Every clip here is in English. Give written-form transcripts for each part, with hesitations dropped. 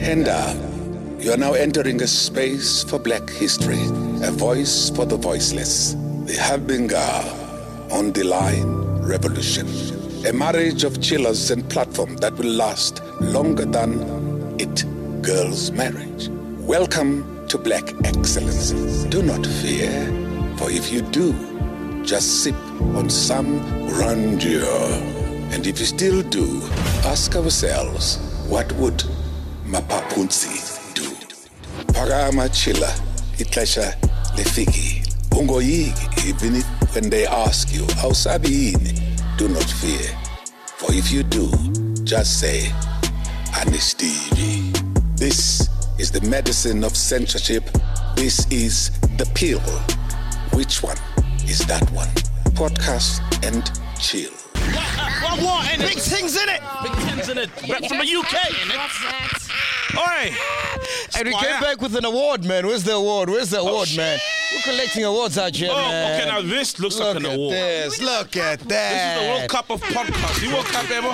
Hand up. You are now entering a space for Black history, a voice for the voiceless. The Habinga on the Line Revolution. A marriage of chillers and platform that will last longer than it girls' marriage. Welcome to Black Excellence. Do not fear, for if you do, just sip on some grandeur. And if you still do, ask ourselves, what would Mapapunzi do? Phakama chilla, ixesha lefiki. Ungoyiki, even if when they ask you, awusabi yini? Do not fear. For if you do, just say, Anisteve. This is the medicine of censorship. This is the pill. Which one is that one? Podcast and chill. What? Big things in it. Big things in it. Back from the UK. What's that? Oi. And we came back with an award, man. Where's the award, man? We're collecting awards out here, man. Okay, now this looks like an award. Look at This that. is the World Cup of podcasts. You World Cup, Ebo?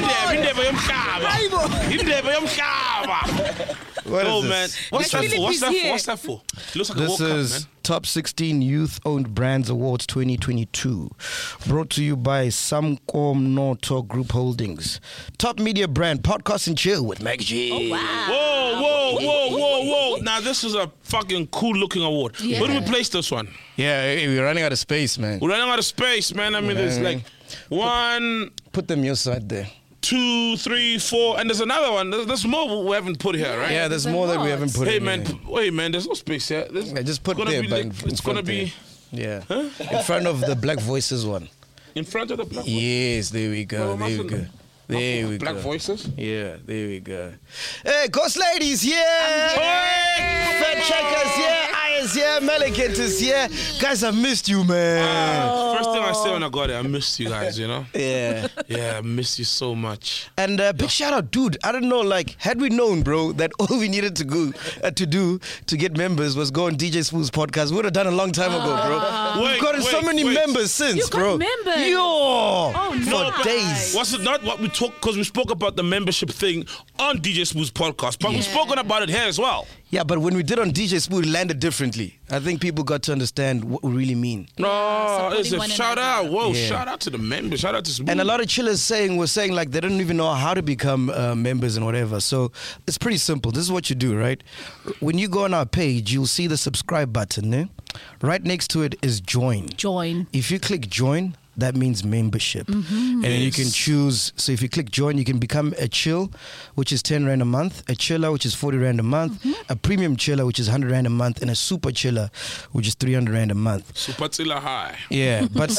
What Oh, is man. this? What's that Philip for? What's is that for? here. What's that for? It looks like a This World is Cup, man. Top 16 Youth-Owned Brands Awards 2022, brought to you by Samcom Noto Group Holdings. Top media brand, Podcast and Chill with Meg G. Oh, wow. Whoa. Now, this is a fucking cool-looking award. Yeah. Where do we place this one? Yeah, we're running out of space, man. We're running out of space, man. I mean, there's like 1, Put them your side there. 2, 3, 4, and there's another one. There's more we haven't put here, right? Yeah, there's more that we haven't put Hey, in man, here. wait, man. There's no space here. Yeah, just put gonna there, be but like- it's gonna be Yeah. In front of the Black Voices one. in front of the black. Yes, there we go. Well, There we mustn't- go. There we Black go. voices. Yeah, there we go. Hey, Ghost Ladies, yeah! Fat Checkers, yeah! Ayers, yeah! Melikent is here. Guys, I missed you, man. First thing I say when I got it, I missed you guys, you know? Yeah. Yeah, I miss you so much. And big shout out, dude. I don't know, like, had we known, bro, that all we needed to do to get members was go on DJ Smooth's podcast, we would have done a long time ago, bro. We've gotten so many members since, You got bro. members? Yo! Oh, no. For days. Was it not what we talked, because we spoke about the membership thing on DJ Smooth's podcast, but we've spoken about it here as well. Yeah, but when we did on DJ Smooth, it landed differently. I think people got to understand what we really mean. No, it's a supporting one shout another. out. Whoa, Yeah. shout out to the members. Shout out to Smooth. And a lot of chillers were saying like they don't even know how to become members and whatever. So it's pretty simple. This is what you do, right? When you go on our page, you'll see the subscribe button. Eh? Right next to it is join. Join. If you click join, that means membership. And then you can choose. So if you click join, you can become a chill, which is 10 Rand a month, a chiller, which is 40 Rand a month, a premium chiller, which is 100 Rand a month, and a super chiller, which is 300 Rand a month. Super Tilla High. Yeah, but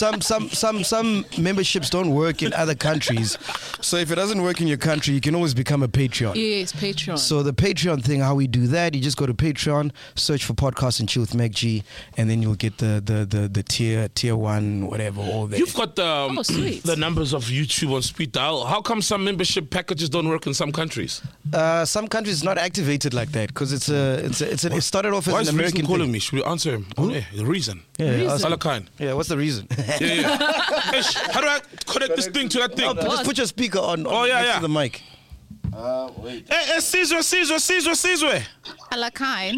some memberships don't work in other countries. So if it doesn't work in your country, you can always become a Patreon. Yes, Patreon. So the Patreon thing, how we do that, you just go to Patreon, search for Podcast and Chill with Meg G, and then you'll get the tier 1, whatever, all that. You've got sweet. the numbers of YouTube on speed dial. How come some membership packages don't work in some countries? Some countries it's not activated like that because it started off Why as is an Reason American calling thing. me? Should we answer him? On air? The reason. Yeah, Alakine. yeah, what's the reason? Yeah. Hey, how do I connect this thing to that thing? Just put your speaker on next yeah. to the mic. Hey, Sizwe. Alakine.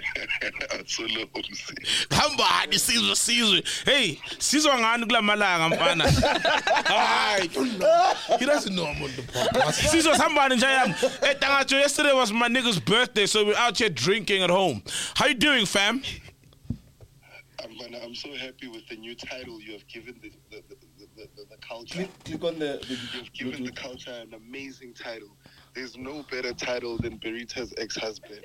Hamba, Sizwe. Hey, Sizwe ngani kula malanga mfana. Hayi. He doesn't know I'm on the podcast. Sizwe sambani nje yami. Hey, Tangacho, yesterday was my nigga's birthday, so we're out here drinking at home. How you doing, fam? I'm so happy with the new title you have given the culture. Click on the You've given the culture an amazing title. There's no better title than Berita's ex-husband.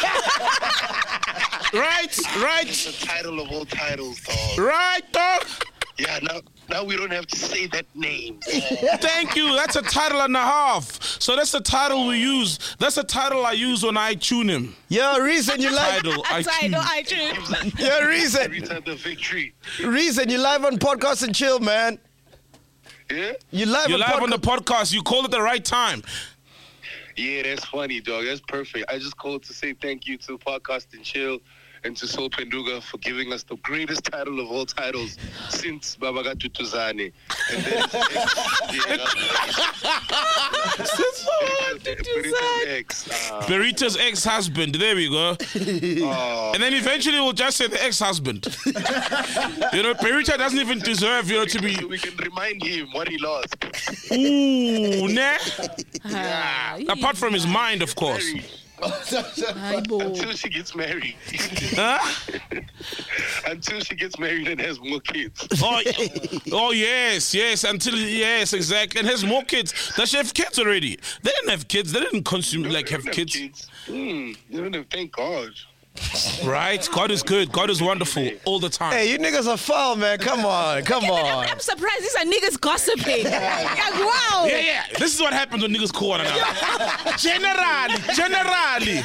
Right. It's the title of all titles, dog. Right, dog. Yeah, now we don't have to say that name. Thank you. That's a title and a half. So that's the title we use. That's the title I use when I tune him. Your reason you like Title I tune. your reason Berita the victory. you live on Podcast and Chill, man. Yeah? You're live on the podcast. You called at the right time. Yeah, that's funny, dog. That's perfect. I just called to say thank you to Podcast and Chill and to Sol Penduga for giving us the greatest title of all titles since Babaga Tutuzane. And then Berita's ex. Berita's ex-husband. There we go. And then eventually we'll just say the ex-husband. Berita doesn't even deserve, to be. So we can remind him what he lost. Ooh, nah. Apart from his mind, of course. Until she gets married. Huh? Until she gets married and has more kids. Oh yes, exactly. And has more kids. Does she have kids already? They didn't have kids. They didn't have kids. They don't have, thank God. Right? God is good. God is wonderful all the time. Hey, you niggas are foul, man. Come on. I'm surprised these are niggas gossiping. Like, wow. Yeah. This is what happens when niggas call one another. Generally.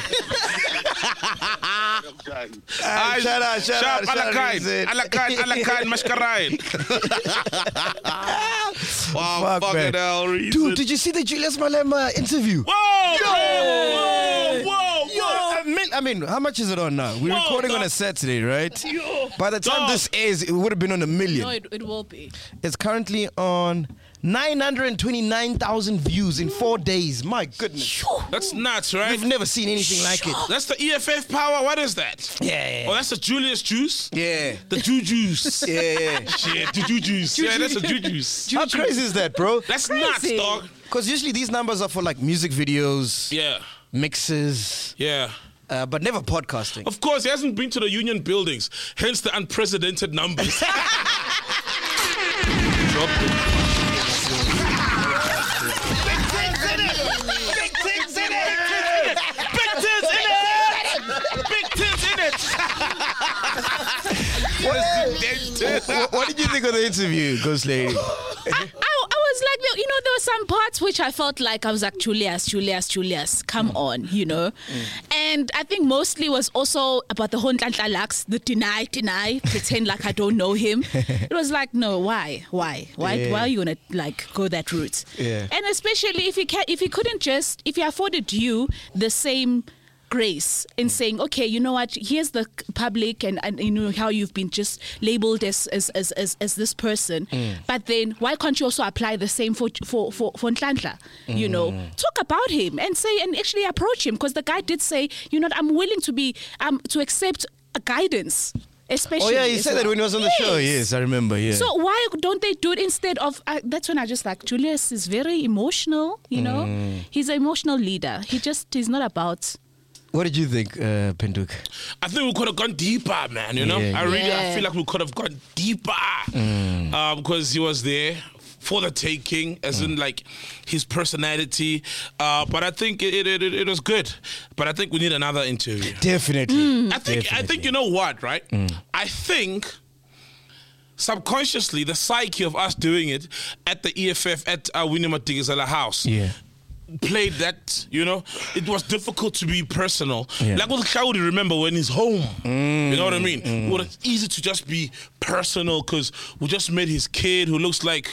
Shut up. Alakain, Mashkarain. Wow, Fuck, fucking man. hell, reason. Dude, did you see the Julius Malema interview? Whoa! I mean, how much is it on now? We're recording on a Saturday, right? By the time this airs, it would have been on 1 million. No, it will be. It's currently on 929,000 views in 4 days. My goodness. That's nuts, right? We've never seen anything like it. That's the EFF power. What is that? Yeah. Oh, that's the Julius juice? Yeah. The juice. Yeah. Shit, the juice. Yeah, that's the juice. How crazy is that, bro? That's nuts, dog. Because usually these numbers are for like music videos, Yeah. mixes, Yeah. but never podcasting. Of course, he hasn't been to the union buildings, hence the unprecedented numbers. What did you think of the interview, Ghost Lady? I was like, there were some parts which I felt like I was like, Julius, come on, And I think mostly was also about the Hontlantla Lux, the deny, pretend like I don't know him. It was like, no, why? Why are you gonna like go that route? Yeah. And especially if he afforded you the same grace in saying, okay, you know what, here's the public and you know how you've been just labeled as this person, but then why can't you also apply the same for Nhlanhla? Talk about him and say and actually approach him, because the guy did say, I'm willing to be to accept a guidance. Especially, he said that when he was on the show. Yes, I remember. Yeah. So why don't they do it instead of? That's when I just like, Julius is very emotional. He's an emotional leader. He's not about. What did you think, Penduk? I think we could have gone deeper, man. I feel like we could have gone deeper because he was there for the taking, as in like his personality. But I think it was good. But I think we need another interview. Definitely. I think you know what, right? I think subconsciously the psyche of us doing it at the EFF at Winnie Matigizela house. Yeah. Played that, it was difficult to be personal. Like with Claudi, remember when he's home, you know what I mean? Well, it's easy to just be personal because we just met his kid who looks like,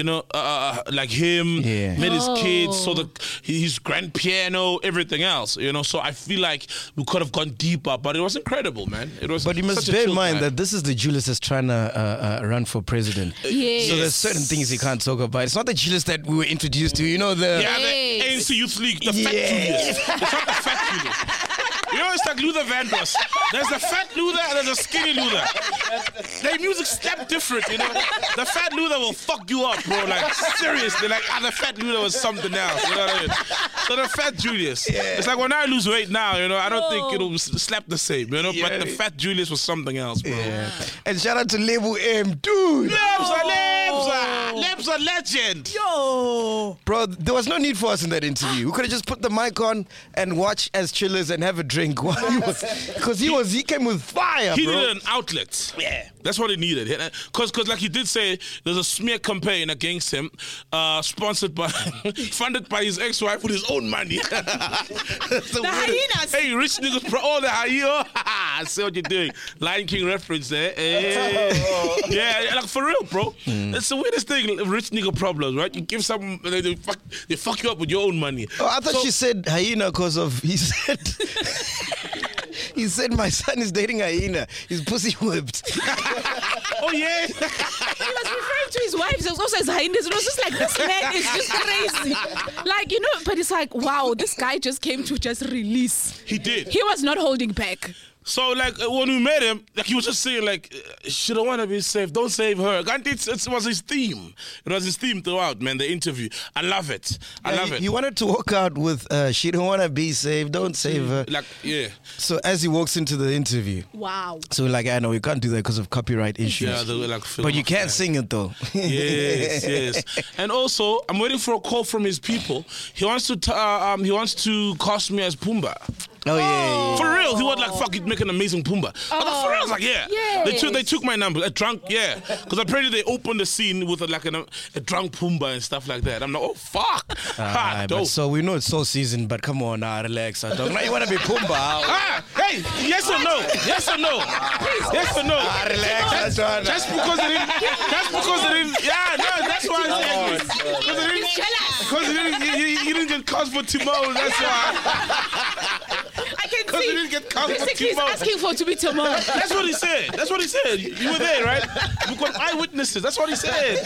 like him, met his kids, so his grand piano, everything else, so I feel like we could have gone deeper, but it was incredible, man. It was. But you must bear in mind that this is the Julius that's trying to run for president. Yes. So there's certain things he can't talk about. It's not the Julius that we were introduced to, the ANC Youth League, the fat Julius. It's not the fat Julius. It's like Luther Vandross. There's the fat Luther and there's a skinny Luther. Their music step different, The fat Luther will fuck you up, bro. Like, seriously. Like, the fat Luther was something else, you know what I mean? So the fat Julius. It's like when I lose weight now, I don't think it'll slap the same, But the fat Julius was something else, bro. Yeah. And shout out to Lebu M, dude. Leb's a legend. Yo. Bro, there was no need for us in that interview. We could have just put the mic on and watch as chillers and have a drink while because he came with fire, he bro. needed an outlet. Yeah. That's what he needed. Because like he did say, there's a smear campaign against him, funded by his ex-wife with his own money. The hyenas. Hey, rich niggas, all the hyenas. I see what you're doing. Lion King reference there. Hey. Yeah, like for real, bro. It's the weirdest thing, rich nigga problems, right? You give some, they fuck you up with your own money. Oh, I thought she said hyena because he said my son is dating a hyena. He's pussy whipped. Oh yeah. He was referring to his wife was also his highness. It was just like, this man is just crazy. Like, you know, but it's like, wow, this guy just came to just release. He did. He was not holding back. So, like, when we met him, like, he was just saying, like, she don't want to be saved. Don't save her. And it was his theme. It was his theme throughout, man, the interview. I love it. I love it. He wanted to walk out with, she don't want to be saved. Don't save her. Like, yeah. So as he walks into the interview, Wow. so we're like, I know, you can't do that because of copyright issues. Yeah, they were like, But you can't sing it, though. Yes, yes. And also, I'm waiting for a call from his people. He wants to cast me as Pumbaa. Oh, yeah. For real, he was like, fuck, he'd make an amazing Pumbaa. I was for real, I was like, yeah. Yes. They took my number, a drunk, yeah. Because apparently they opened the scene with a drunk Pumbaa and stuff like that. I'm like, oh, fuck. Dope. But so we know it's so seasoned, but come on now, relax. Now you want to be Pumbaa. Hey, yes or no? Yes or no? Yes or no? Relax. Just because they didn't, yeah, no, that's why I said because he didn't get cast for Timon, that's why. I can Because he see. didn't get cast for Basically, he's Timon. asking for to be Timon. That's what he said. That's what he said. You were there, right? We've got eyewitnesses. That's what he said.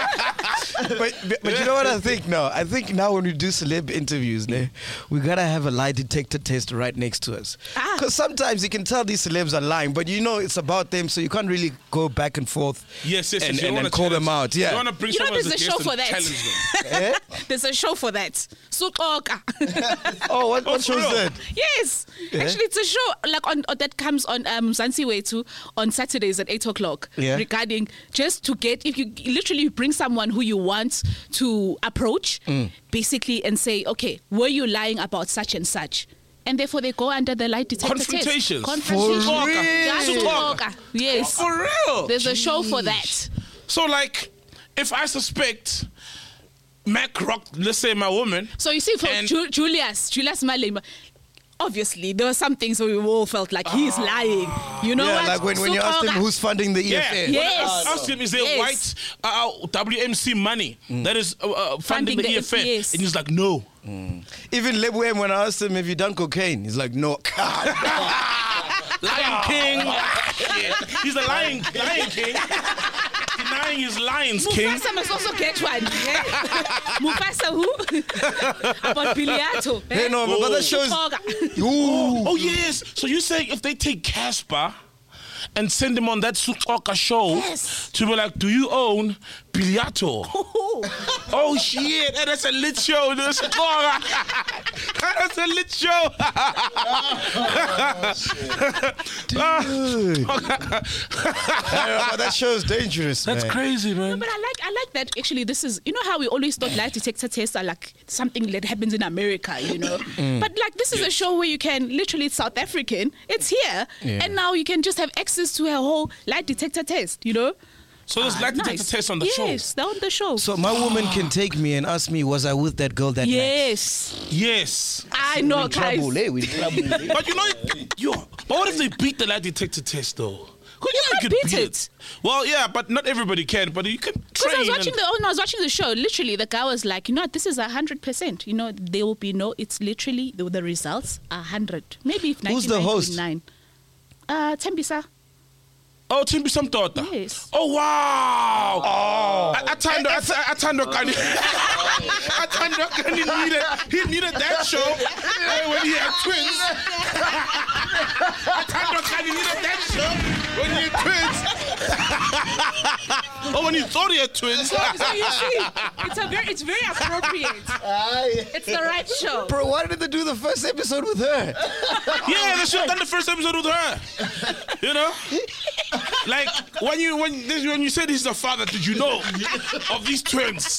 But you know what I think now? I think now when we do celeb interviews, we gotta have a lie detector test right next to us. Because sometimes you can tell these celebs are lying, but you know it's about them, so you can't really go back and forth. Yes. And You wanna call them out. Yeah. You want to bring You know, someone there's as a a show guest for and that. challenge them. Eh? There's a show for that. Sukoka. Oh, what for show's real? that? Yes. Yeah. Actually, it's a show like that comes on Mzansi Wetu on Saturdays at 8:00. Yeah. Regarding just to get, if you literally bring someone who you want to approach, basically, and say, okay, were you lying about such and such? And therefore, they go under the lie detector Confrontations. test. For real? Just Sukoka. Yes. For real. There's a show for that. So, like, if I suspect Mac rocked, let's say, my woman. So you see, for And- Julius Malema, obviously there were some things where we all felt like he's lying. You know Yeah, what? like when you asked him Sukoka. who's funding the Yeah. EFF. Yes. When I asked him, is there Yes. white WMC money that is funding the EFF? yes. And he's like, no. Even Lebuem, when I asked him, have you done cocaine? He's like, no. Lion King. Yeah. He's a Lion King. Denying his Lions King. Mufasa must also get one. Yeah? Mufasa who? About Biliato. Hey, no, but that shows. Sukoka. Ooh. Oh, yes. So you say if they take Casper and send him on that Sukoka show Yes. to be like, do you own Biliato? Oh, shit. That's a lit show. That's a lit show. Dude. But that show's dangerous, That's man. crazy, man. But I like that actually this is, you know how we always thought lie detector tests are like something that happens in America, you know? But like this is a show where you can literally, it's South African, it's here, Yeah. and now you can just have access to a whole lie detector test, you know? So there's lie detector tests on the show. Yes, they're on the show. So my woman can take me and ask me, was I with that girl that night? Yes. Yes. I know, guys. Trouble, eh? We trouble. But you know, but what if they beat the lie detector test though? You can't beat it. Well, yeah, but not everybody can. But you can Because train. I was watching the show. Literally, the guy was like, you know, this is 100%. You know, there will be no. It's literally the results are 100. Maybe Who's the host? 99. Tembisa. Oh, Timbi Samtota. Yes. Oh wow. Oh. Atando Kani. Atando Kani needed that show when he had twins. Atando Kani needed that show when he had twins. Oh, when he thought he had twins. So you see, it's very appropriate. It's the right show. Bro, why did they do the first episode with her? Yeah, they should have done the first episode with her. You know? Like when you said he's the father, did you know of these twins?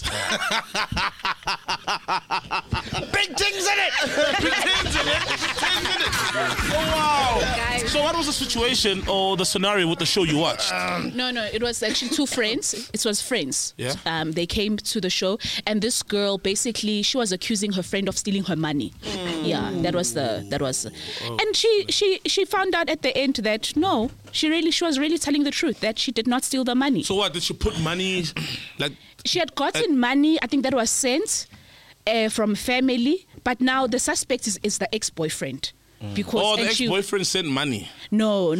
Big things in it. Big things in it. Oh wow! Guys. So what was the situation or the scenario with the show you watched? No, it was actually two friends. It was friends. Yeah. They came to the show, and this girl basically she was accusing her friend of stealing her money. Yeah, that was. And she found out at the end that no, she was really telling the truth that she did not steal the money. So what? Did she put money like? She had gotten money. I think that was sent from family, but now the suspect is the ex-boyfriend. because Oh, the and she- ex-boyfriend sent money. No.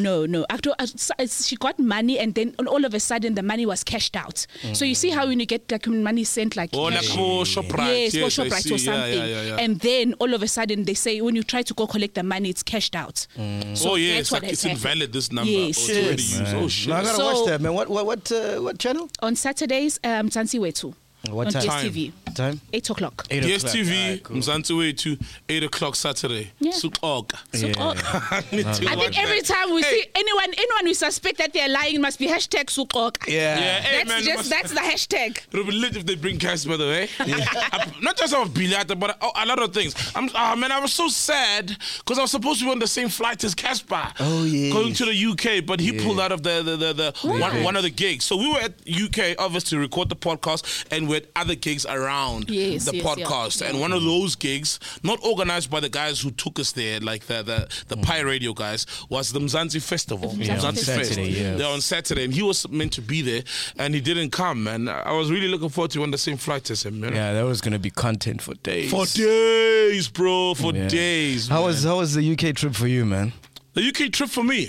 She got money, and then all of a sudden the money was cashed out. So you see how when you get like money sent like Oh, like cash. for Shoprite. Yes, for I Shoprite see. or something. Yeah. And then all of a sudden they say when you try to go collect the money, it's cashed out. So Oh, yeah, that's it's what like has it's happened. invalid, this number. Yes. Oh, it's already Yes. used. Oh, shit. No, I gotta So- watch that, man. What channel? On Saturdays, Mzansi Wetu. What on time? DSTV. Time? 8 o'clock. 8 o'clock. DSTV, Alright, cool. Mzansi Wetu, 8 o'clock Saturday. Yeah. Sukoka. So, I need to I watch think every that. time we Hey. see anyone we suspect that they're lying must be hashtag Sukoka. Yeah. Yeah, hey, man, That's the hashtag. It'll be lit if they bring cash, by the way. Not just of Bilata, but a lot of things. I was so sad because I was supposed to be on the same flight as Casper. Oh, yes. Going to the UK, but he pulled out of the one of the gigs. So we were at UK, obviously, to record the podcast, and we had other gigs around Yes, the yes, podcast. yeah. And one of those gigs, not organized by the guys who took us there, like the Pi Radio guys, was the Mzansi Festival. Yeah, on Mzansi Saturday, Fest. yes. They're on Saturday, and he was meant to be there, and he didn't come. And I was really looking forward to on the same flight as him. You know? Yeah, that was gonna be content for days. For days, bro. For Yeah. days. How man. was the UK trip for you, man? The UK trip for me?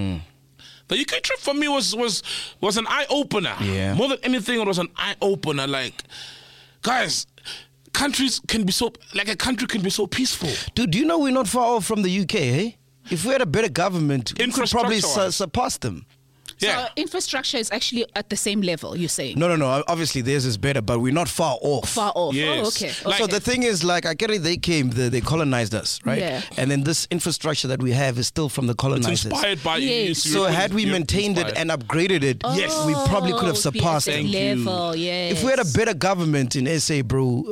The UK trip for me was an eye opener. Yeah. More than anything, it was an eye opener. Like, guys, a country can be so peaceful. Dude, do you know we're not far off from the UK, hey? If we had a better government, we could probably Infrastructure-wise. surpass them. Yeah. So infrastructure is actually at the same level, you're saying? No. Obviously, theirs is better, but we're not far off. Far off. Yes. Oh, okay. Like- So the thing is, like, I get it. They came, they colonized us, right? Yeah. And then this infrastructure that we have is still from the It's colonizers. inspired by Yes. So had we maintained it and upgraded it, Yes. we probably could have Oh, surpassed be at it. that Thank you. level, yes. If we had a better government in SA, bro,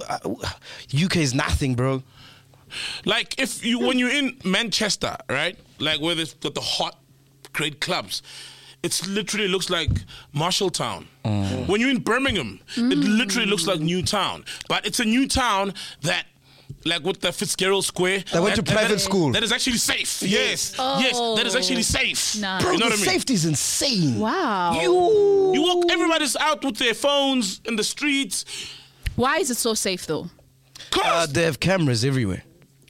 UK is nothing, bro. Like when you're in Manchester, right? Like where they've got the hot, great clubs, it literally looks like Marshalltown. When you're in Birmingham, it literally looks like Newtown. But it's a new town that, like with the Fitzgerald Square, That went to private school. That is actually safe. Yes, that is actually safe. Nice. Bro, You know the what I mean? safety is insane. Wow. You walk, everybody's out with their phones in the streets. Why is it so safe though? They have cameras everywhere.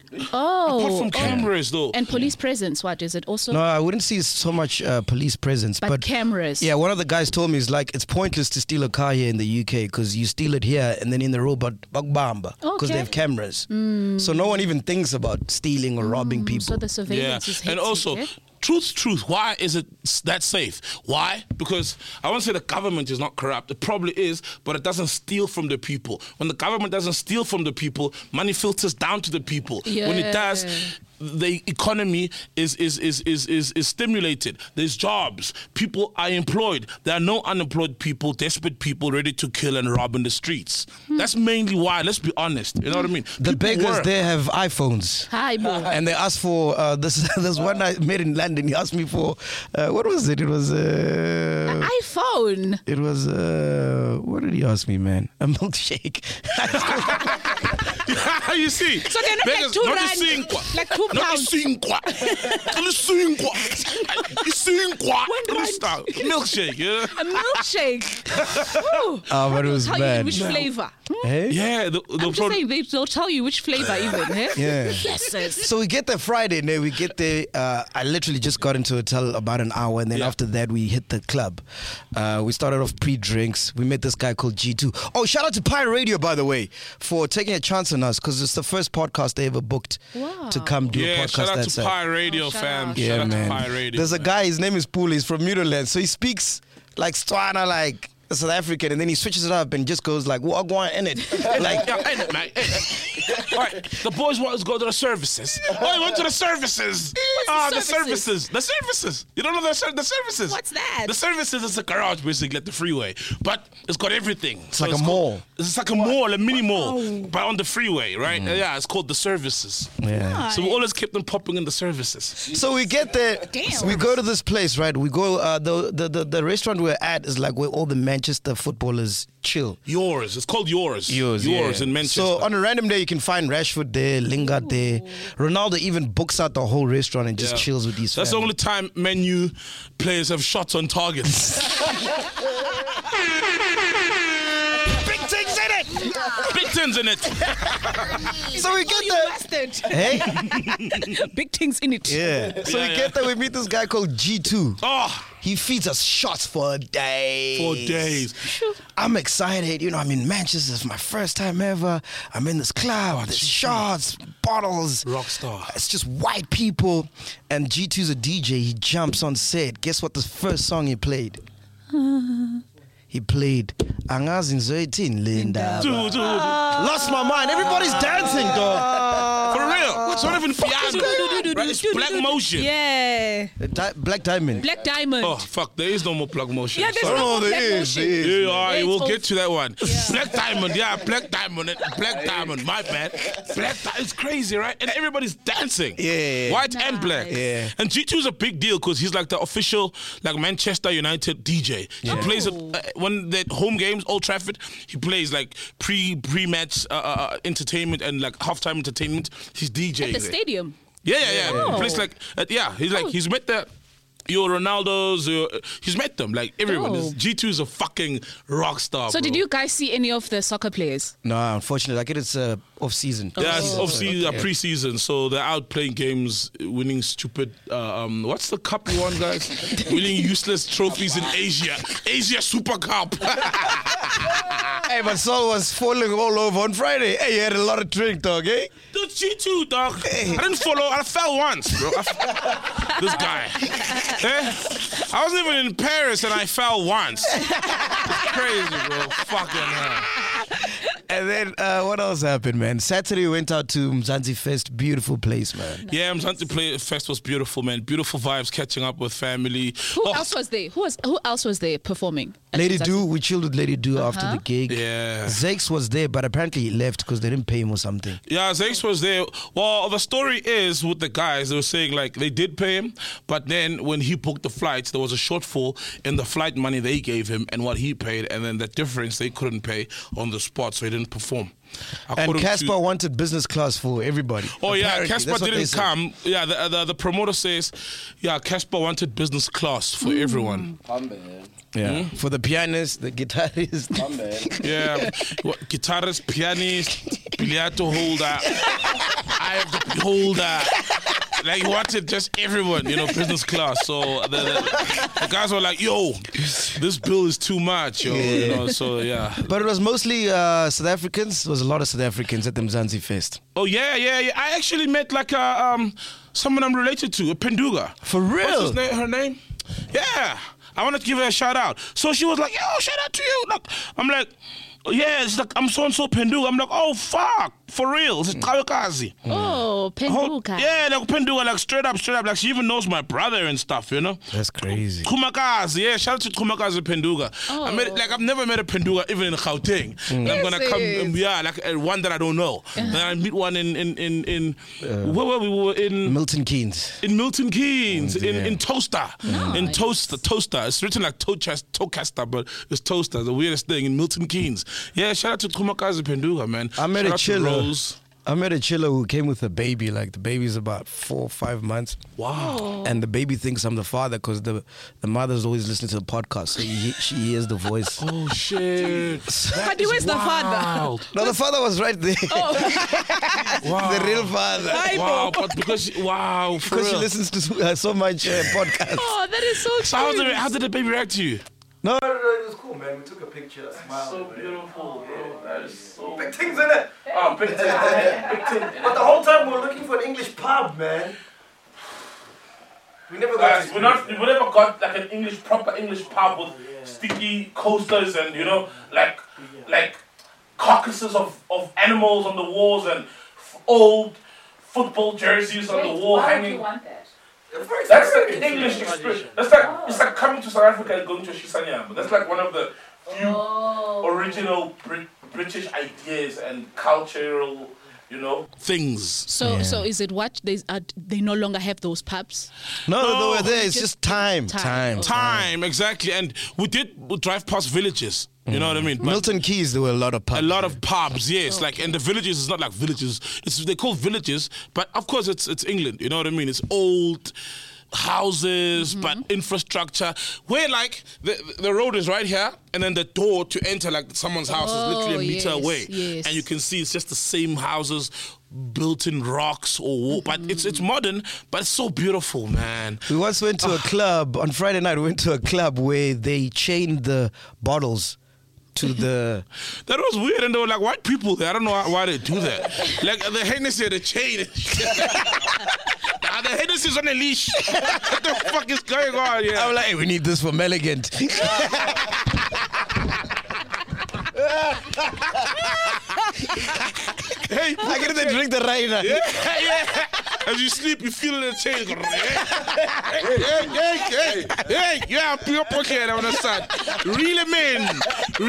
Oh. Apart from cameras, though. And police presence, what is it also? No, I wouldn't see so much police presence, But cameras. Yeah, one of the guys told me it's like it's pointless to steal a car here in the UK because you steal it here and then in the road, but bagbamba because Okay. they have cameras. So no one even thinks about stealing or robbing people. So the surveillance is hectic, and also, eh? truth, why is it that safe? Why? Because I won't say the government is not corrupt. It probably is, but it doesn't steal from the people. When the government doesn't steal from the people, money filters down to the people. When it does, the economy is stimulated. There's jobs. People are employed. There are no unemployed people, desperate people ready to kill and rob in the streets. That's mainly why. Let's be honest. You know what I mean? The People beggars work. there have iPhones. Hi, Bo. And they asked for this. There's one I met in London. He asked me for what was it? It was iPhone. It was what did he ask me, man? A milkshake. You see? So they're not Beggars, like not £2, isinkwa. like £2. Not isinkwa. Isinkwa. Isinkwa. Stop. Milkshake, yeah? A milkshake. Ooh. Oh, but it was Tell bad. you which flavor. Hey? Yeah. I'm just saying they'll tell you which flavor even. Eh? Yeah. Yes, yes. So we get there Friday, and then we get there. I literally just got into a hotel about an hour, and then after that, we hit the club. We started off pre-drinks. We met this guy called G2. Oh, shout out to Pi Radio, by the way, for taking a chance on us, because it's the first podcast they ever booked to come do a Yeah, podcast shout out that to side. Pi Radio, shout fam. out. Yeah, Shout out man. to Pi Radio. There's a guy, his name is Pool, he's from Mutoland, so he speaks like Tswana, like South African, and then he switches it up and just goes like, "Wagwan in it," like. Yeah, ain't it, man? Ain't it? All right, the boys want us to go to the services. Oh, he went to the services. The services. The services. You don't know the services? What's that? The services is a garage basically at the freeway, but it's got everything. It's like a mall. It's like a mall, a mini mall, but on the freeway, right? Yeah, it's called the services. Yeah. So we always kept them popping in the services. So we get there. Damn. We go to this place, right? We go. The restaurant we're at is like where all the Manchester footballers chill. Yours. It's called Yours. Yours yeah. in Manchester. So on a random day, you can find Rashford there, Lingard there. Ronaldo even books out the whole restaurant and just chills with these. That's the only time menu players have shots on target. Big things in it. Big tins in it. So we get You there. bastard. Hey? Big things in it. Yeah. So we get there, we meet this guy called G2. Oh, He feeds us shots for days. for days. I'm excited. You know, I'm in Manchester. It's my first time ever. I'm in this club. There's shots, bottles. Rockstar. It's just white people. And G2's a DJ. He jumps on set. Guess what the first song he played? He played Angazi Nzoetin Linda. Dude. Lost my mind. Everybody's dancing, dog. For real. It's not even piano. Right? It's black motion. Yeah. Black Diamond. Black Diamond. Oh, fuck. There is no more black motion. Yeah, there's Sorry. no more there black is, motion. there is. Yeah, all right, It's we'll all- get to that one. Yeah. Black Diamond, yeah, Black Diamond, my bad. It's crazy, right? And everybody's dancing. Yeah. White and black. Yeah. And G2's a big deal because he's like the official, like Manchester United DJ. He plays it when the home games, Old Trafford. He plays like pre-match entertainment and like halftime entertainment. He's DJing The there. stadium. Yeah. Oh. He plays like, he's met your Ronaldos, he's met them, like everyone. Oh. G2 is a fucking rock star. So bro. did you guys see any of the soccer players? No, unfortunately, like it's off season. Yeah, it's Oh. off-season, pre-season, so they're out playing games, winning stupid. What's the cup we won, guys? Winning useless trophies in Asia Super Cup. Hey, but Saul was falling all over on Friday. Hey, you had a lot of drink, dog, eh? Dude, G2, dog. I didn't follow. I fell once, bro. This guy. I wasn't even in Paris and I fell once. It's crazy, bro. Fucking hell. And then what else happened, man? Saturday we went out to Mzansi Fest. Beautiful place, man. Yeah, Mzansi Play Fest was beautiful, man. Beautiful vibes, catching up with family. Who else was there? Who else was there performing? at Lady Mzansi? Do, we chilled with Lady Do after the gig. Yeah. Zex was there, but apparently he left because they didn't pay him or something. Yeah, Zex was there. Well, the story is with the guys, they were saying like they did pay him, but then when he booked the flights, there was a shortfall in the flight money they gave him and what he paid, and then the difference they couldn't pay on the spot, so he didn't perform. And According Casper to- wanted business class for everybody. Oh yeah, Apparently, Casper that's what they didn't said. come. Yeah, the promoter says, yeah, Casper wanted business class for everyone. Yeah. For the pianist, the guitarist. Yeah, guitarist, pianist, billiard holder, eye of the beholder. Like he wanted just everyone, business class. So the guys were like, "Yo, this bill is too much, yo." So yeah. But it was mostly South Africans. There was a lot of South Africans at the Mzansi Fest. Oh yeah. I actually met like someone I'm related to, a Penduga. For real? What's his name? Her name? Yeah. I wanted to give her a shout out. So she was like, "Yo, shout out to you." Like, I'm like, "Yeah, it's like I'm so and so Penduga." I'm like, "Oh fuck, for real? It's Kawakazi." Oh, Penduka. Yeah, like Penduga, like straight up. Like she even knows my brother and stuff, That's crazy. Kumakazi, yeah, shout out to Kumakazi Penduga. Oh. I've never met a Penduga even in Gauteng. And I'm gonna come, one that I don't know. Then I meet one in where were we? We were in Milton Keynes. in Milton Keynes, Yeah. in Toaster. In Toaster. It's written like Tocaster, but it's Toaster, the weirdest thing in Milton Keynes. Yeah, shout out to Kumakazi Penduga, man. I met Shout a out to chiller. Rose. I met a chiller who came with a baby. Like the baby's about 4 or 5 months. Wow. And the baby thinks I'm the father because the mother's always listening to the podcast. So she hears the voice. Oh shit. But where's the father? No, the father was right there. Wow. The real father. Wow, but because for Because she real. listens to so much podcast. Oh, that is so So cute. how did the baby react to you? No, it was cool, man. We took a picture. Smiled. beautiful, bro. That is so Big things in it. Oh, big thing. But the whole time we were looking for an English pub, man. We never got Guys, we never got like an proper English pub with sticky coasters and like carcasses of animals on the walls and old football jerseys on the wall hanging. That's like an English experience. That's like it's like coming to South Africa and going to Shisanyama. That's like one of the few original British ideas and cultural, things. So is it what they no longer have those pubs? No, No, they were there. It's just just time. time. Time, exactly. And we drive past villages. You know what I mean? But Milton Keynes, there were a lot of pubs. a lot of pubs, yes. Like, and the villages is not like villages. They call villages, but of course it's England. You know what I mean? It's old houses, but infrastructure. Where like the road is right here, and then the door to enter like someone's house is literally a meter away, and you can see it's just the same houses built in rocks or but it's modern, but it's so beautiful, man. We once went to a club on Friday night. We went to a club where they chained the bottles to the. That was weird, and they were like white people there. I don't know why they do that. Like the Hennessy, the chain. The Hennessy's on a leash. What the fuck is going on here? I'm like, hey, we need this for Meligant. Hey, I get to drink the Rainer. Yeah. As you sleep, you feel the chain. Hey, yeah, pure pocket on the side. Really, man.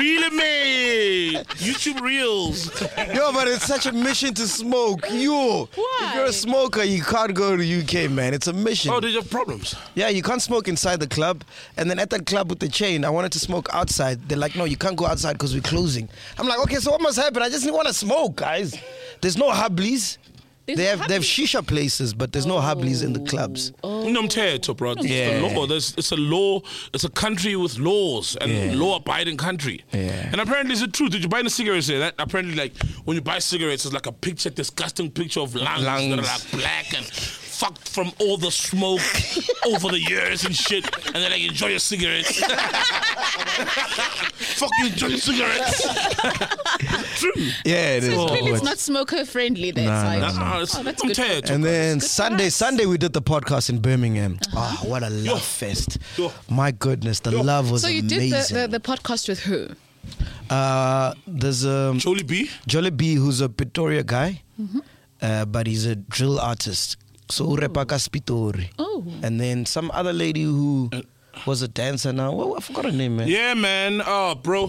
YouTube Reels. Yo, but it's such a mission to smoke. Yo, if you're a smoker, you can't go to UK, man. It's a mission. Oh, did you have problems? Yeah, you can't smoke inside the club. And then at that club with the chain, I wanted to smoke outside. They're like, no, you can't go outside because we're closing. I'm like, okay, so what must happen? I just want to smoke, guys. There's no Hubblies. They have shisha places, but there's no Hubblies in the clubs. No, I'm tired, bro. It's the law. It's a law. It's a country with laws and law-abiding country. Yeah. And apparently, it's the truth. Did you buy the cigarettes there? That apparently, like when you buy cigarettes, it's like a disgusting picture of lungs that are like black and fucked from all the smoke over the years and shit. And then like enjoy your cigarettes. Fuck you, enjoy your cigarettes. True. Yeah, it is. So clearly it's not smoker friendly. That's I'm tired. And then Sunday we did the podcast in Birmingham. Oh, what a love fest. My goodness, the love was amazing. So you did the podcast with who? There's Jolie B, who's a Pretoria guy, but he's a drill artist. So Repaka Spitori. Oh. And then some other lady who was a dancer now. Well, I forgot her name, man. Yeah, man. Oh, bro.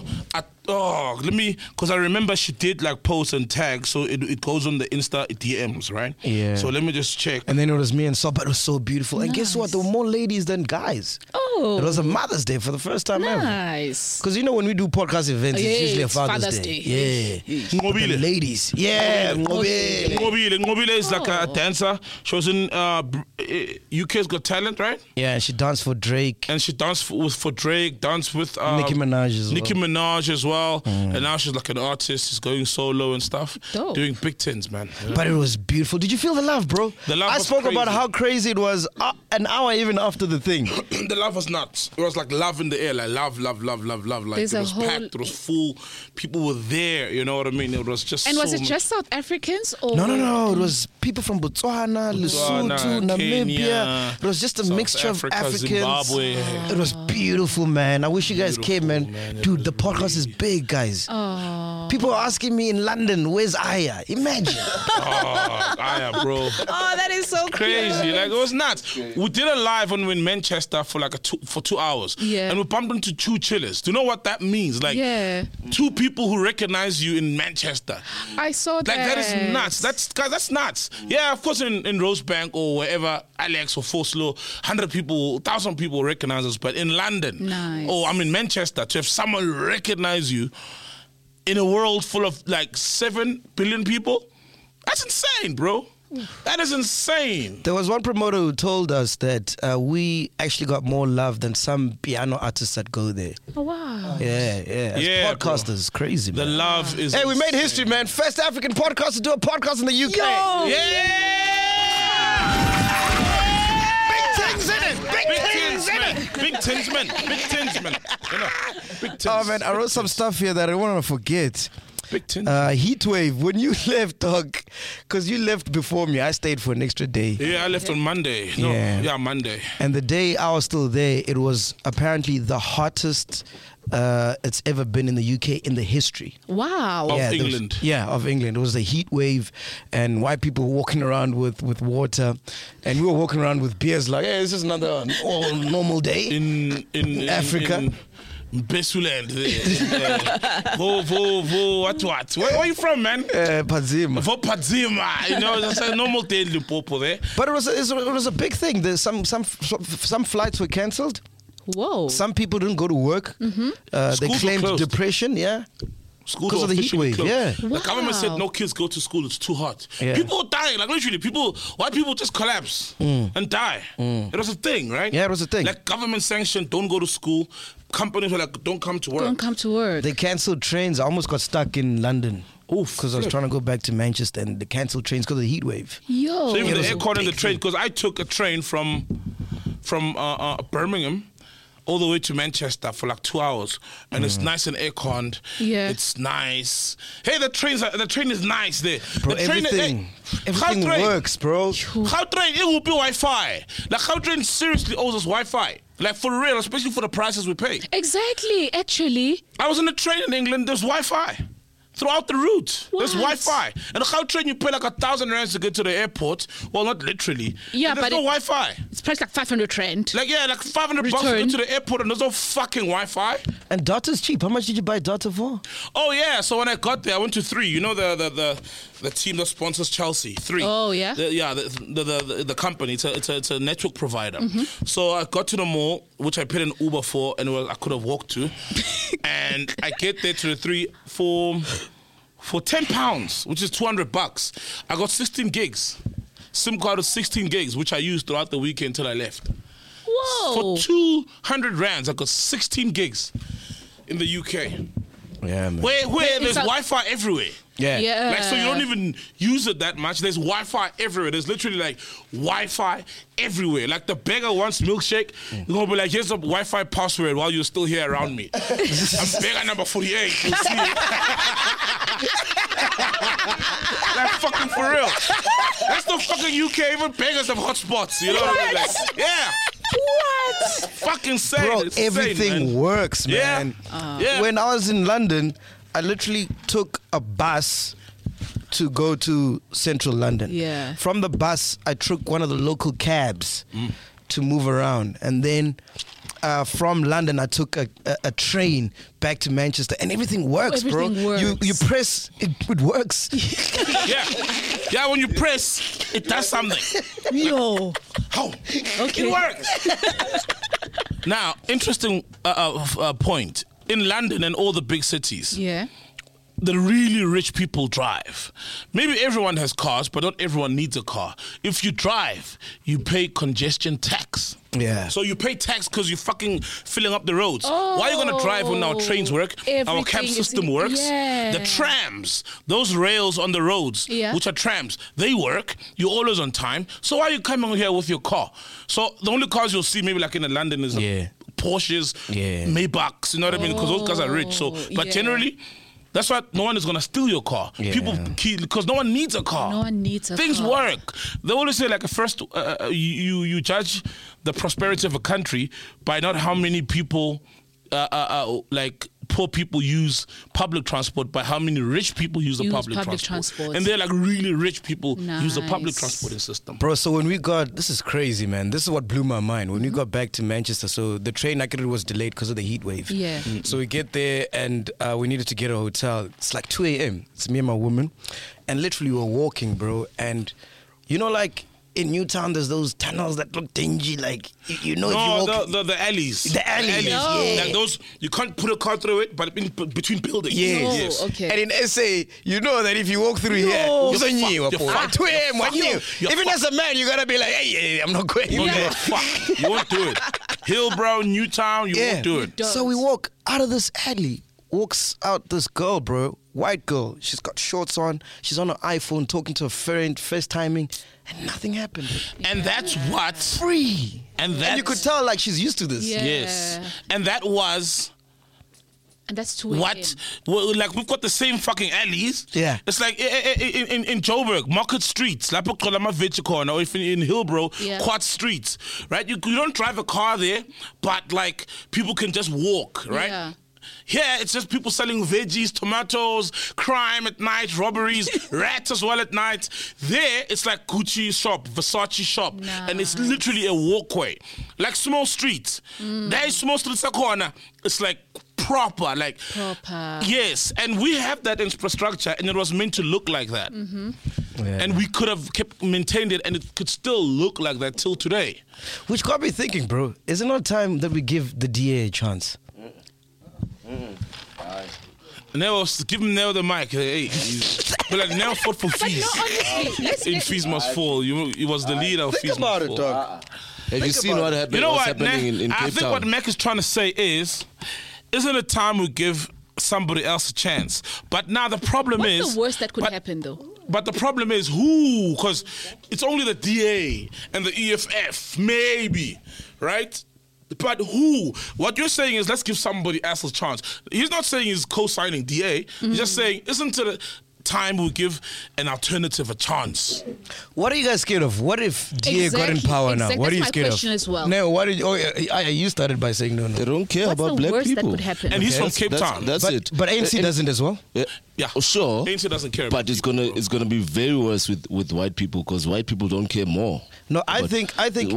Because I remember she did like posts and tags, so it goes on the Insta DMs, right? Yeah. So let me just check. And then it was me and Soba. It was so beautiful. And guess what? There were more ladies than guys. Oh. It was a Mother's Day for the first time ever. Nice. Because you know when we do podcast events, it's usually a Father's Day. Yeah. The ladies. Yeah. Ngobile is like a dancer. She was in UK's Got Talent, right? Yeah, she danced for Drake. And she danced for Drake, danced with Nicki Minaj as well. And now she's like an artist. She's going solo and stuff. Dope. Doing big things, man. But it was beautiful. Did you feel the love, bro? The love I was spoke crazy. about how crazy it was an hour even after the thing. The love was nuts. It was like love in the air. Like love. Like There's it was packed. It was full. People were there. You know what I mean? It was just And was it much. just South Africans? Or? No. It was people from Botswana, Lesotho, Namibia. Kenya, It was just a South mixture Africa, of Africans. Zimbabwe. It was beautiful, man. I wish you guys came, man. Dude, the podcast is big, guys. People are asking me in London, where's Aya? Imagine. Aya, bro. Oh, that is so Crazy. cute. Like, it was nuts. We did a live in Manchester for like 2 hours. Yeah. And we bumped into 2 chillers. Do you know what that means? Like, 2 people who recognize you in Manchester. I saw that. Like, that is nuts. That's nuts. Yeah, of course, in Rosebank or wherever, Alex or Foslo, 100 people, 1,000 people recognize us. But in London, Nice. or I'm in Manchester, to have someone recognize you in a world full of like 7 billion people, that's insane, bro. That is insane. There was one promoter who told us that we actually got more love than some piano artists that go there. Oh, wow. Yeah. As podcasters, it's crazy, man. The love is Hey, we made insane. history, man. First African podcast to do a podcast in the UK. Yo. Yeah! Big things, man. You know, big things. Oh, man, I wrote some stuff here that I don't want to forget. Big things. Heatwave, when you left, dog, because you left before me, I stayed for an extra day. Yeah, I left on Monday. Monday. And the day I was still there, it was apparently the hottest it's ever been in the UK in the history. Wow. Of there England. Was, of England. It was a heat wave, and white people were walking around with water, and we were walking around with beers like, hey, this is another all normal day in Africa. Besuland. What? Where are you from, man? Padzima. For Padzima. You know, it's a normal day in Limpopo there. But it was a big thing. There's some flights were cancelled. Whoa. Some people didn't go to work. They Schools were claimed closed. depression, yeah. Schools Because were of the heat officially wave, closed. yeah. The government said no kids go to school, it's too hot. Yeah. People were dying, like literally, white people just collapse and die. It was a thing, right? Yeah, it was a thing. Like government sanctioned, don't go to school. Companies were like, don't come to work. Don't come to work. They cancelled trains. I almost got stuck in London. Oof, Because I was flip. trying to go back to Manchester and they cancelled trains because of the heat wave. Yo. So even It the was a aircon in the big train, thing. because I took a train from Birmingham all the way to Manchester for like 2 hours, and it's nice and air-conned. Yeah. It's nice. Hey, the train is nice there. Bro, the train, everything Gautrain- works, bro. Gautrain, it will be Wi-Fi. Like Gautrain seriously owes us Wi-Fi. Like for real, especially for the prices we pay. Exactly. Actually. I was in a train in England, there's Wi-Fi. Throughout the route, there's What? Wi-Fi. And the Gautrain, you pay like 1,000 rands to get to the airport. Well, not literally. Yeah, And there's but no Wi-Fi. It's priced like 500 rand. Like, yeah, like 500 bucks to Return. go to the airport and there's no fucking Wi-Fi. And data's cheap. How much did you buy data for? Oh, yeah. So when I got there, I went to 3. You know the team that sponsors Chelsea? 3. Oh, yeah? The company. It's a network provider. So I got to the mall, which I paid an Uber for, and I could have walked to. And I get there to the 3 for £10, which is 200 bucks. I got 16 gigs. SIM card of 16 gigs, which I used throughout the weekend till I left. Whoa. For 200 rands, I got 16 gigs in the UK. Yeah, man. Where there's it's a- Wi-Fi everywhere. Yeah. Yeah. Like, so you don't even use it that much. There's Wi-Fi everywhere. There's literally like Wi-Fi everywhere. Like the beggar wants milkshake, you're going to be like, here's a Wi-Fi password while you're still here around me. I'm beggar number 48. You'll see it. Like fucking for real. That's the fucking UK. Even beggars have hotspots. You know what I mean? Like, yeah. What? Fucking insane. Bro, It's insane, everything man. works, Yeah. man. Yeah. When I was in London, I literally took a bus to go to central London. Yeah. From the bus, I took one of the local cabs to move around. And then from London, I took a train back to Manchester. And everything works, Everything bro. You works. press, it works. Yeah. Yeah, when you press, it does something. Yo. Oh, Okay. it works. Now, interesting point. In London and all the big cities, Yeah. the really rich people drive. Maybe everyone has cars, but not everyone needs a car. If you drive, you pay congestion tax. Yeah. So you pay tax because you're fucking filling up the roads. Why are you going to drive when our trains work, our Everything cab is system in- works, yeah. the trams, those rails on the roads, Yeah. which are trams, they work. You're always on time. So why are you coming here with your car? So the only cars you'll see maybe like in London is Yeah. Porsches, Yeah. Maybachs, you know what I mean? Because those guys are rich. So, but yeah. generally, that's why no one is gonna steal your car. Yeah. People, because no one needs a car. No one needs a Things car. work. They always say like first, you judge the prosperity of a country by not how many people, like poor people use public transport, by how many rich people use the Use public public transport. transport. And they're like really rich people use the public Nice. transporting system. Bro, so when we got, this is crazy, man. This is what blew my mind. When we got back to Manchester, so the train actually was delayed because of the heat wave. Yeah. So we get there and we needed to get a hotel. It's like 2 a.m. It's me and my woman. And literally we were walking, bro. And you know, like in Newtown, there's those tunnels that look dingy. Like, you know, if you No, walk... the alleys. The alleys, yeah. Like those, you can't put a car through it, but between buildings. Yes. Oh, okay. And in SA, you know that if you walk through here, You're it's a new fucked. You're fucked. 2 a.m. What You're new? fucked. You're Even as a man, you gotta be like, hey, I'm not going No, there. you're fucked. You won't do it. Hillbrow, Newtown, you won't do it. So we walk out of this alley. Walks out this girl, bro. White girl. She's got shorts on. She's on her iPhone talking to her friend, FaceTiming, and nothing happened. And that's what. Free. And And you could tell like she's used to this. Yeah. Yes. And that was And that's 2 what. Well, like we've got the same fucking alleys. Yeah. It's like in Joburg, Market Streets, Lapho Kolama Vichikon, or if in Hillbrow, Yeah. Quad Streets, right? You don't drive a car there, but like people can just walk, right? Yeah. Here, it's just people selling veggies, tomatoes, crime at night, robberies, rats as well at night. There, it's like Gucci shop, Versace shop. And it's literally a walkway. Like small streets. There is small streets corner. It's like proper. Like Proper. Yes. And we have that infrastructure and it was meant to look like that. Yeah. And we could have kept maintained it and it could still look like that till today. Which got me thinking, bro, is it not time that we give the DA a chance? Neo, give him Neo the mic. Hey, but like Neo fought for But no, Fees. honestly, let's In Fees Must Fall. He was the leader of Fees Think about Must it, Fall. dog. Have you seen what happened? You know what's what, happening in I Cape think Town? what Mac is trying to say is, isn't it time we give somebody else a chance? But now the problem What's is... the worst that could but- happen, though? But the problem is who? Because it's only the DA and the EFF, maybe, right? But who? What you're saying is let's give somebody else a chance. He's not saying he's co-signing DA. He's just saying, isn't it time we give an alternative a chance? What are you guys scared of? What if DA got in Exactly, power now? exactly. What are you That's my scared question of? as well. No, what did you started by saying no. They don't care What's about the black worst people. that could happen? And he's from That's- Cape that's- Town. That's it. But ANC And- doesn't as well. Yeah. Oh, sure. ANC doesn't care. But it's gonna be very worse with white people because white people don't care more. No, I But think I think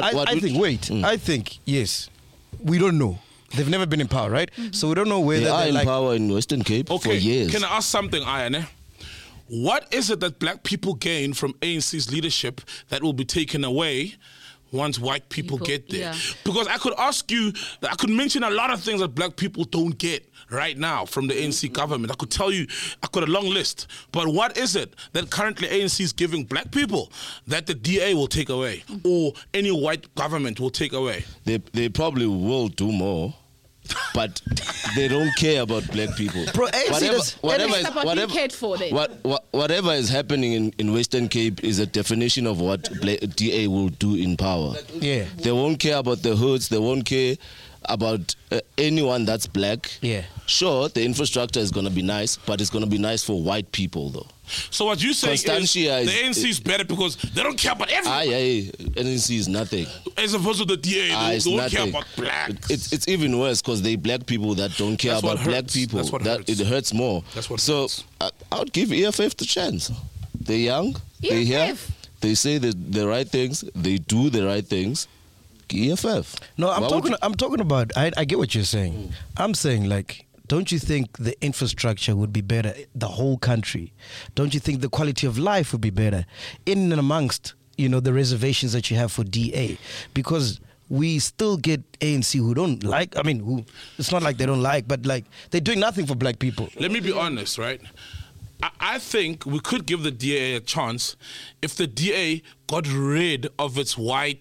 I think yes. We don't know. They've never been in power, right? So we don't know whether they are they're in like power in Western Cape for Okay, years. can I ask something, Ian? What is it that black people gain from ANC's leadership that will be taken away once white people get there? yeah. Because I could ask you, I could mention a lot of things that black people don't get right now from the ANC government. I could tell you, I could a long list. But what is it that currently ANC is giving black people that the DA will take away or any white government will take away? They probably will do more, but they don't care about black people. Bro, ANC does- whatever, It's about being cared for then. whatever is happening in Western Cape is a definition of what DA will do in power. Yeah. They won't care about the hoods. They won't care about anyone that's black. Yeah. Sure, the infrastructure is going to be nice, but it's going to be nice for white people, though. So what you say is the Constantia is- ANC is better because they don't care about everyone. NNC is nothing. As opposed to the DA, they It's don't care nothing. about blacks. It's even worse because they black people that don't care That's what about black hurts. people. That's what that hurts. it hurts more. That's what so hurts. I would give EFF the chance. They're young. They're here. EFF. They say the right things. They do the right things. EFF. No, Why would you- I'm talking about. I get what you're saying. I'm saying like, don't you think the infrastructure would be better? The whole country. Don't you think the quality of life would be better in and amongst the reservations that you have for DA? Because we still get ANC who don't like. I mean, who it's not like they don't like, but like they're doing nothing for black people. Let me be honest, right? I think we could give the DA a chance if the DA got rid of its white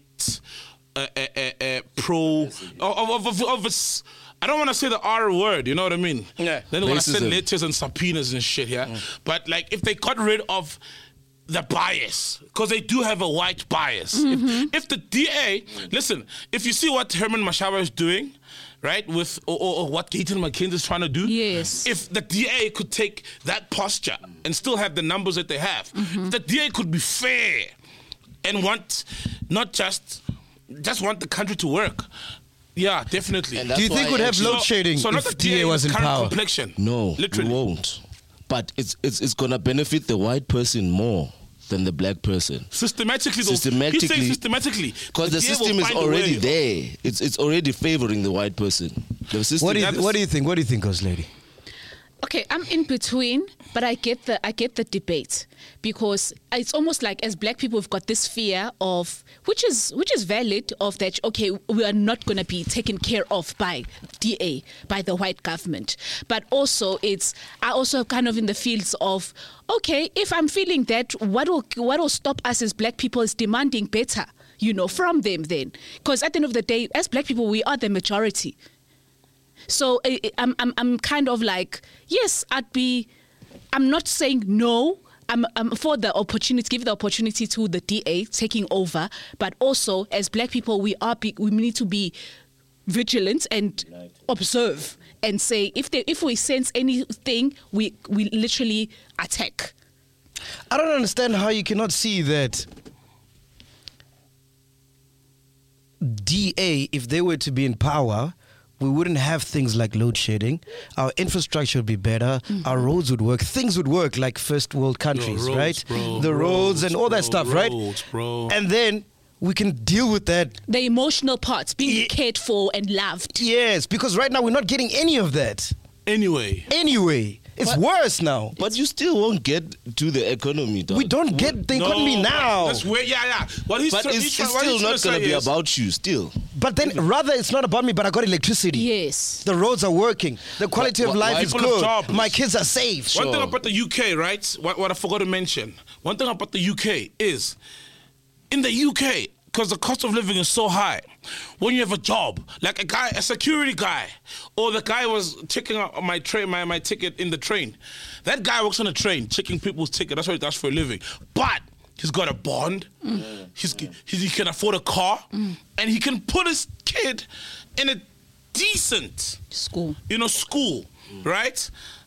pro of its. I don't want to say the R word, you know what I mean? Yeah. Then when I send Racism. letters and subpoenas and shit here, but like if they got rid of the bias, because they do have a white bias. If the DA, listen, if you see what Herman Mashaba is doing, right, with or what Gayton McKenzie is trying to do, Yes. if the DA could take that posture and still have the numbers that they have, the DA could be fair and want not just want the country to work. Yeah, definitely. And Do that's you think why we'd have actually- load shedding so not if the DA was in current power? complexion. No, literally. we won't. But it's gonna benefit the white person more than the black person. Systematically, though. He's Systematically- saying systematically. Because the DA will system is find a already way. there. It's already favoring the white person. The system. What do Yeah, you think? What do you think, Ghost Lady? Okay, I'm in between, but I get the debate because it's almost like as black people we've got this fear of which is valid of that. Okay, we are not going to be taken care of by DA, by the white government, but also I also kind of in the fields of okay, if I'm feeling that what will stop us as black people is demanding better, from them then, because at the end of the day, as black people we are the majority. So I'm kind of like, yes, I'm not saying no. I'm for the opportunity, give the opportunity to the DA taking over, but also as black people, we need to be vigilant and observe and say if we sense anything, we literally attack. I don't understand how you cannot see that DA, if they were to be in power, we wouldn't have things like load shedding. Our infrastructure would be better. Our roads would work. Things would work like first world countries, roads, right? bro, the roads and all that bro, stuff, right? roads, bro. And then we can deal with that. The emotional parts, being cared for and loved. Yes, because right now we're not getting any of that. Anyway, It's worse now. But you still won't get to the economy, dog. We don't get the economy now. That's where, yeah. What he's But it's still not going to be about you, still. But then, rather, it's not about me, but I got electricity. Yes. The roads are working. The quality of life is people have good. jobs. My kids are safe. One thing about the UK, right? What I forgot to mention. One thing about the UK is, in the UK, because the cost of living is so high, when you have a job, like a security guy, or the guy was checking out my train, my ticket in the train. That guy works on a train, checking people's ticket. That's what he does for a living. But he's got a bond. He can afford a car, and he can put his kid in a decent School. school, right?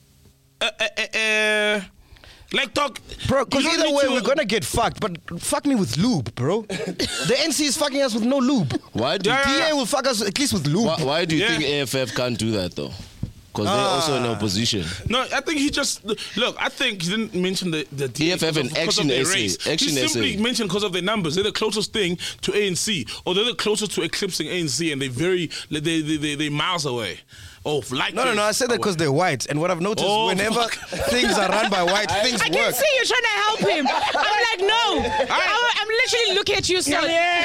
Like, dog. Bro, because you don't either need way, to- we're going to get fucked. But fuck me with lube, bro. The NC is fucking us with no lube. Why do, DA will fuck us at least with lube. why do you Yeah. think AFF can't do that, though? Because they're also in opposition. No, I think he just look. I think he didn't mention the EFF and Action their SA. race. Action He simply SA. mentioned because of their numbers. They're the closest thing to ANC, or they're the closest to eclipsing ANC, and they miles away. Oh, like No. I said that because they're white. And what I've noticed, Oh, whenever fuck. things are run by white, things I can work. see you trying to help him. I'm like, no. I'm literally looking at you, so.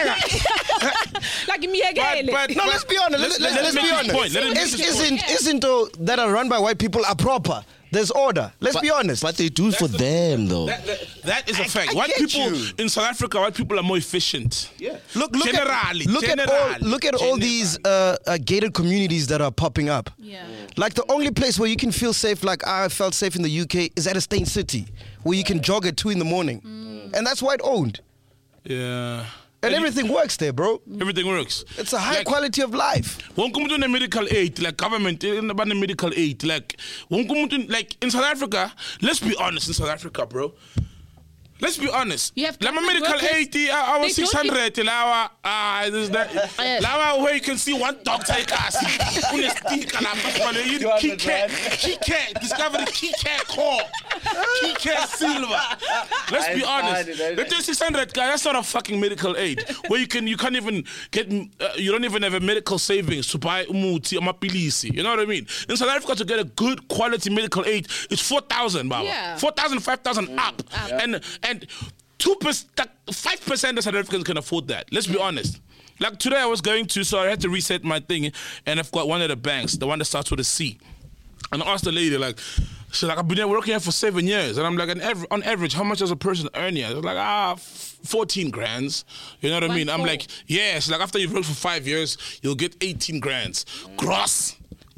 Like, me again. But No, let's be honest. Let's make be his honest. point. Let him make his point. Isn't that are run by white people are proper? There's order. Let's be honest. But they do it for them, though. That is a fact. I White get people you. in South Africa, white people are more efficient. Yeah. Look Generally, at all these gated communities that are popping up. Yeah. Like the only place where you can feel safe, like I felt safe in the UK, is at a Stain City, where you can jog at 2 a.m, and that's white owned, Yeah. and everything works there, bro. Everything works. It's a high Like, quality of life. wonke umuntu une-medical aid, like government about the medical aid, like wonke umuntu, like in South Africa, let's be honest, in South Africa, bro. Let's be honest. You have Lama government medical workers, aid, they our don't 600, lawa, this is that. Yes. Lawa, where you can see one doctor, Keycat, discovery Keycat core, Keycat silver. Let's be honest. That 600 guy, that's not a fucking medical aid. Where you can't even get, you don't even have a medical savings to buy umuti, amapilisi. You know what I mean? In South Africa, to get a good quality medical aid, it's 4,000, baba. Yeah. 4,000, 5,000 up. And 5% of South Africans can afford that. Let's be honest. Like today I was going to, so I had to reset my thing, and I've got one of the banks, the one that starts with a C. And I asked the lady, like, she's like, I've been working here for 7 years. And I'm like, on average, how much does a person earn here? They're like, 14 grand. You know what I mean? I'm like, yeah. She's like, after you've worked for 5 years, you'll get 18 grand. Gross.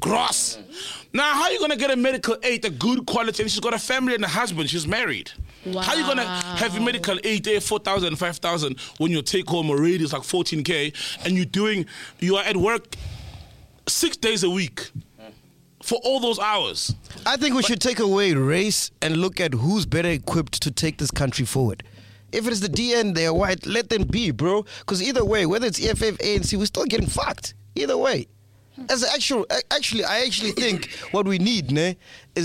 Now, how are you going to get a medical aid, a good quality? And she's got a family and a husband. She's married. Wow. How are you going to have a medical aid there, 4,000, 5,000, when your take home already is like 14K, and you are at work 6 days a week for all those hours? I think we should take away race and look at who's better equipped to take this country forward. If it is the DN, they're white, let them be, bro. Because either way, whether it's EFF, ANC, we're still getting fucked. Either way. I actually think what we need, ne,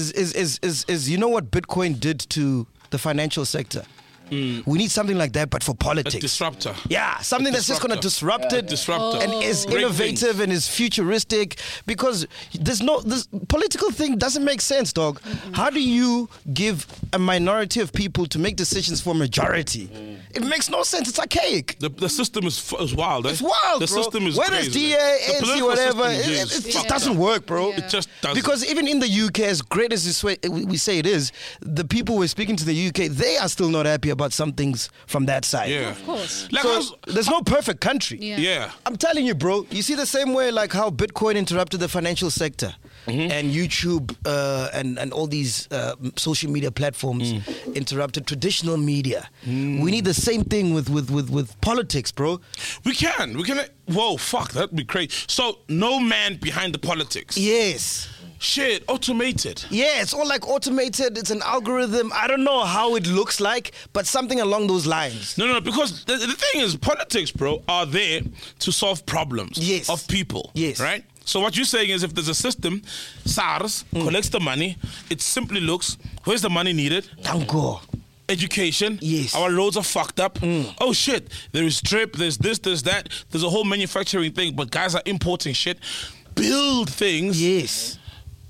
is you know what Bitcoin did to the financial sector? We need something like that, but for A politics. disruptor. Yeah, something that's just going to disrupt it. Disruptor. And is Break innovative things. and is futuristic, because this political thing doesn't make sense, dog. How do you give a minority of people to make decisions for a majority? It makes no sense. It's archaic. The system is wild. Eh? It's wild, The bro. system is Whether crazy. it's DA, The ANC, political whatever, system it is just fucked doesn't up. work, bro. It just doesn't. Because even in the UK, as great as we say it is, the people we're speaking to the UK, they are still not happy about some things from that side. Yeah. Of course. Like So there's no perfect country. yeah. I'm telling you, bro. You see the same way like how Bitcoin interrupted the financial sector, and YouTube and all these social media platforms interrupted traditional media. We need the same thing with politics, bro. We can. Whoa, fuck, that'd be crazy. So, no man behind the politics. Yes. Shit, automated. Yeah, it's all like automated. It's an algorithm. I don't know how it looks like, but something along those lines. No, because the thing is, politics, bro, are there to solve problems Yes. of people. Yes. Right? So what you're saying is if there's a system, SARS collects the money, it simply looks, where's the money needed? Dango. Education. Yes. Our roads are fucked up. Oh shit. There is strip, there's this, there's that. There's a whole manufacturing thing, but guys are importing shit. Build things. Yes.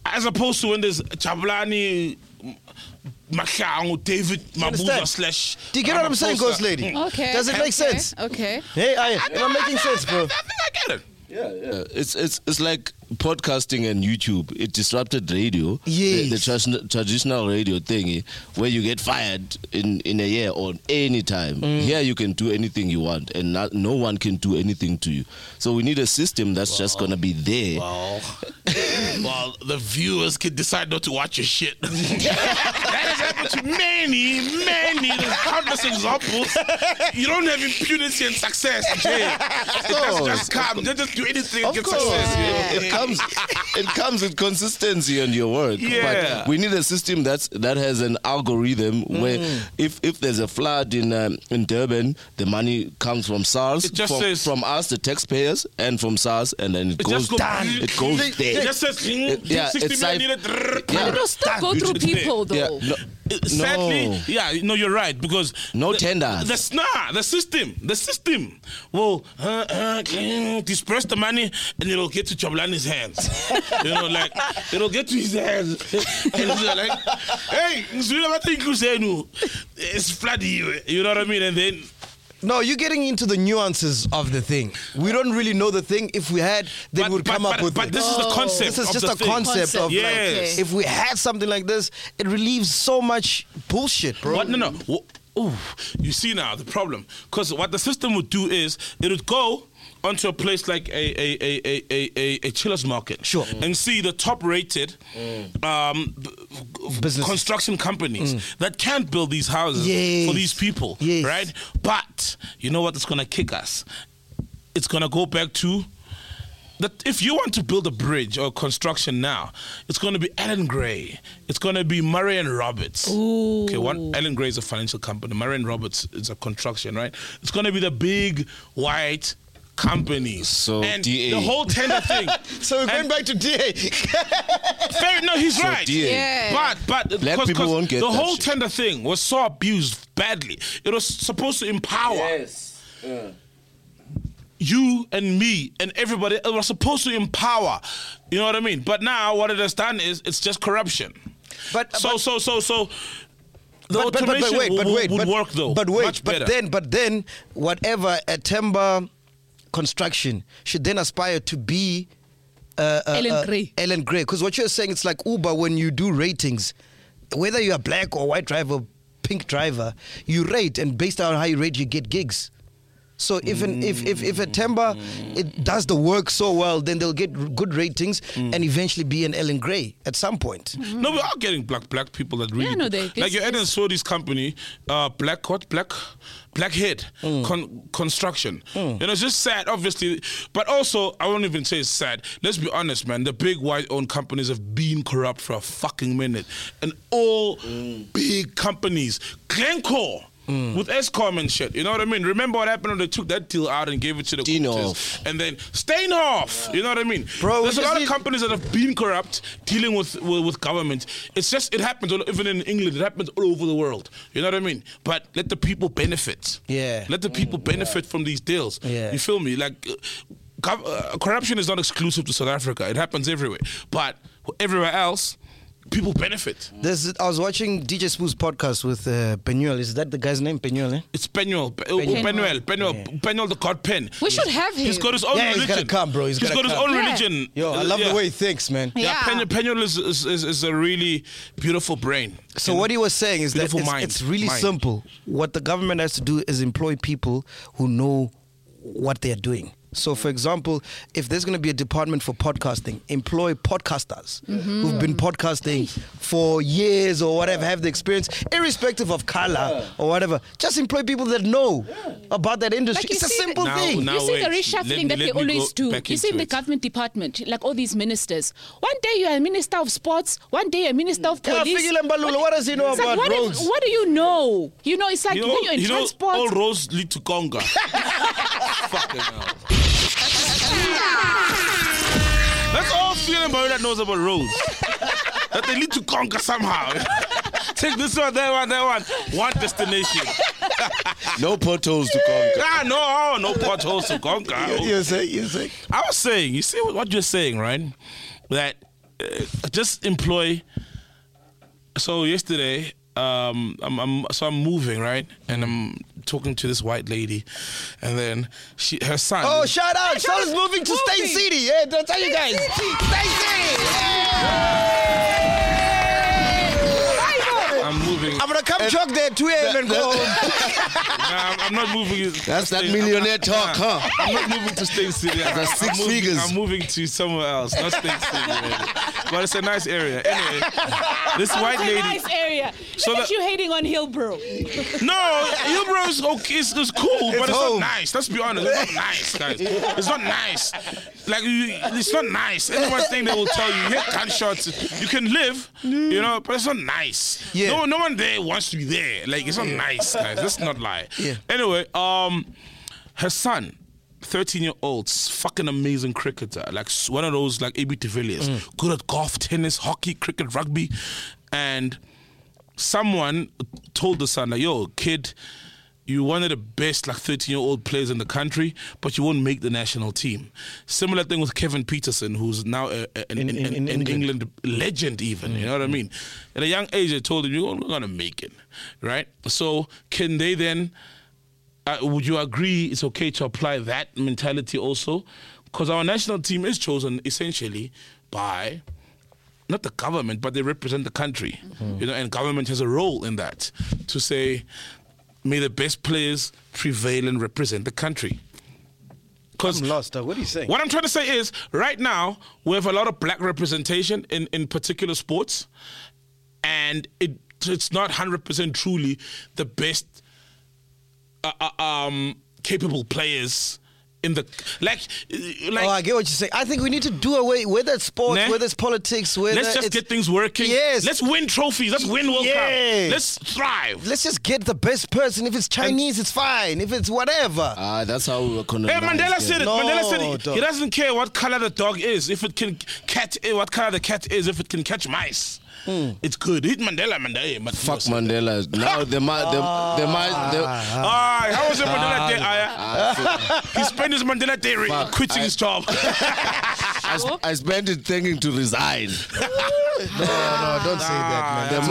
as opposed to when there's Jabulani, Mahlangu, David Mabuza / Do you get what I'm saying, Ghost Lady? Okay. Does it make sense? Okay. Hey, am I making sense, bro? I think I get it. Yeah. It's like podcasting and YouTube. It disrupted radio. Yes. The traditional radio thingy where you get fired in a year or any time. Here you can do anything you want and no one can do anything to you. So we need a system that's just gonna be there. Well, the viewers can decide not to watch your shit. That has happened to many. There's countless examples. You don't have impunity and success, Jay. It doesn't just come. They just do anything and get success. It comes with consistency on your work. Yeah. But we need a system that has an algorithm where if there's a flood in Durban, the money comes from SARS, It just says- from us, the taxpayers, and from SARS, and then it goes just goes- It goes It there. just says, 60 it's like- million needed. But it'll still go through It's there. people, though. Sadly, you're right, because No tenders. The system will disperse the money and it'll get to Jabulani's hands. It'll get to his hands. And he's like, hey, it's flooding, you know what I mean? And then No, you're getting into the nuances of the thing. We don't really know the thing. If we had, then we'd come up with But it. this is the concept. This is of just the a thing. concept of Yes. like, if we had something like this, it relieves so much bullshit, bro. What? No. Ooh, you see now the problem, because what the system would do is it would go onto a place like a chillers market, Sure, and see the top-rated Businesses. construction companies that can't build these houses Yes. for these people, Yes. right? But you know what? It's gonna kick us. It's gonna go back to that. If you want to build a bridge or construction now, it's going to be Alan Gray. It's going to be Murray and Roberts. Ooh. Okay, Alan Gray is a financial company. Murray and Roberts is a construction, right? It's going to be the big white companies. So and DA. the whole tender thing. So we're going back to DA. No, he's right. DA. Yeah. But Black people won't get the that whole shit. tender thing was so abused badly. It was supposed to empower. You and me and everybody. It was supposed to empower. You know what I mean? But now what it has done is it's just corruption. But The automation would work though. Much better. But then, whatever a timber construction should then aspire to be Ellen Gray. Ellen Gray, because what you're saying, it's like Uber when you do ratings, whether you're a black or white driver, pink driver, you rate, and based on how you rate, you get gigs. So if a timber it does the work so well, then they'll get good ratings and eventually be an Ellen Gray at some point. No, we are getting black people that really like your Eden Sodi's company, Blackhead Construction. You know, it's just sad, obviously, but also I won't even say it's sad. Let's be honest, man. The big white-owned companies have been corrupt for a fucking minute, and all big companies, Glencore. With Eskom and shit, you know what I mean? Remember what happened when they took that deal out and gave it to the Coopers? And then Steinhoff, you know what I mean? Bro, there's a lot of companies that have been corrupt dealing with government. It's just, it happens, even in England, it happens all over the world. You know what I mean? But let the people benefit. Yeah. Let the people benefit from these deals. Yeah. You feel me? Like, corruption is not exclusive to South Africa. It happens everywhere. But everywhere else, people benefit. I was watching DJ Spoo's podcast with Penuel. Is that the guy's name, Penuel? Eh? It's Penuel the God Pen. We should have him. He's got his own Yeah, religion. he's gotta come, bro. He's got gotta his come. own Yeah. religion. Yo, I love the way he thinks, man. Yeah. Penuel is a really beautiful brain. So what he was saying is that Beautiful it's, mind. it's really Mind. simple. What the government has to do is employ people who know what they are doing. So, for example, if there's going to be a department for podcasting, employ podcasters who've been podcasting for years or whatever, have the experience, irrespective of color or whatever. Just employ people that know about that industry. Like you It's a see simple Now- thing. now- You see the wait, reshuffling let that they me always go do. back You see in into the it. government department, like all these ministers. One day you're a minister of sports, one day a minister of Yeah, police. Fikile Mbalula, what does he know It's like, about roads? what do you know? You know, it's like You when you're in know, transport. all roads lead to Conga. Fucking hell. That's all feeling about that knows about roads. That they lead to conquer somehow. Take this one, that one. One destination. No potholes to conquer. No potholes to conquer. You say. I was saying, you see what you're saying, right? That just employ. So yesterday, I'm moving, right, and I'm talking to this white lady, and then her son. Oh, shout out! Sean's moving to State City. Yeah, don't tell you guys. State City. I'm moving. I'm gonna come jog there at 2 a.m. and go home. Nah, I'm not moving. That's that millionaire talk, huh? I'm not moving to State City. That's six figures. I'm moving to somewhere else, not State City. Man. But it's a nice area. Anyway, this white lady. Nice area. So Look at you hating on Hillbrow. No, Hillbrow is okay. It's cool, but it's home. not nice. Let's be honest. It's not nice, guys. It's not nice. Like it's not nice. Every thing they will tell you, hit gunshots. You can live, you know, but it's not nice. Yeah. No one there wants to be there. Like it's not nice, guys. Let's not lie. Yeah. Anyway, her son, 13-year-old, fucking amazing cricketer, like one of those like AB de Villiers, good at golf, tennis, hockey, cricket, rugby, and someone told the son, like, yo, kid, you're one of the best like 13-year-old players in the country, but you won't make the national team. Similar thing with Kevin Peterson, who's now an England legend even, you know what I mean? At a young age, they told him, you're not going to make it, right? So can they then, would you agree it's okay to apply that mentality also? Because our national team is chosen essentially by not the government, but they represent the country, you know, and government has a role in that to say, may the best players prevail and represent the country. I'm lost. What are you saying? What I'm trying to say is, right now, we have a lot of black representation in particular sports, and it's not 100% truly the best capable players in the like. Oh, I get what you're saying. I think we need to do away, whether it's sports, Nah. whether it's politics, whether Let's just it's, get things working. Yes. Let's win trophies. Let's win World Cup. Yeah. Let's thrive. let's just get the best person. If it's Chinese, it's fine. If it's whatever. That's how we were Hey, Mandela said it. No, Mandela said he dog. doesn't care what color the dog is, if it can catch what color the cat is, if it can catch mice. It's good. Hit Mandela. Fuck Mandela. Now they might. How was your Mandela Day, Aya? He spent his Mandela Day quitting his job. I spent it thinking to resign. No, don't say that, man.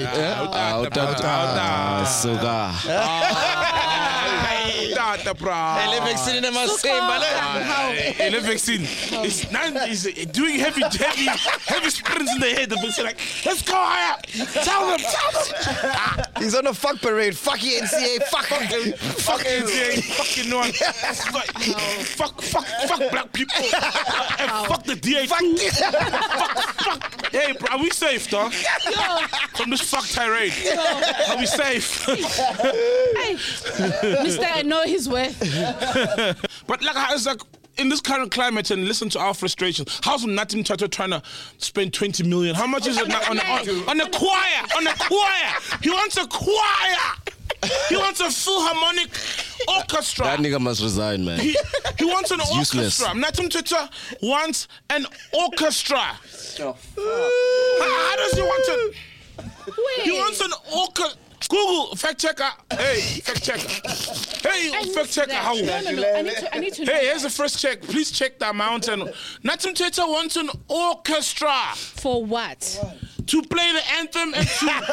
He's doing heavy sprints in the head. The bitch like, let's go higher. Tell them. He's on a fuck parade. Fuck the NCA. Fuck NCA. Fucking no one. Fuck black people. And fuck the DA. Fuck. Hey, bro, are we safe, dog? From this fuck tirade. Are we safe? Hey, Mr. I know his worth. But like, it's like in this current climate, and listen to our frustrations. How's Natim Chato trying to spend 20 million? How much is it on a choir? On a choir. He wants a choir. He wants a Philharmonic orchestra. That nigga must resign, man. He wants an orchestra. Useless. Natim Chato wants an orchestra. How does he want it? He wants an orchestra. Google, fact checker. Hey, fact checker. Hey, fact checker. How? No. I need to know. Hey, here's the first check. Please check the amount. And Natim Teta wants an orchestra. For what? To play the anthem and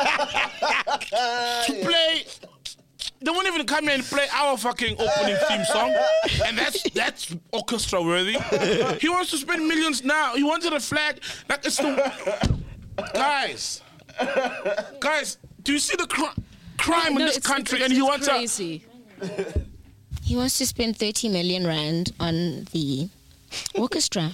to play. They won't even come here and play our fucking opening theme song. And that's orchestra worthy. He wants to spend millions now. He wanted a flag. Like it's the guys. Do you see the crime in this country? And he wants crazy. He wants to spend 30 million rand on the orchestra.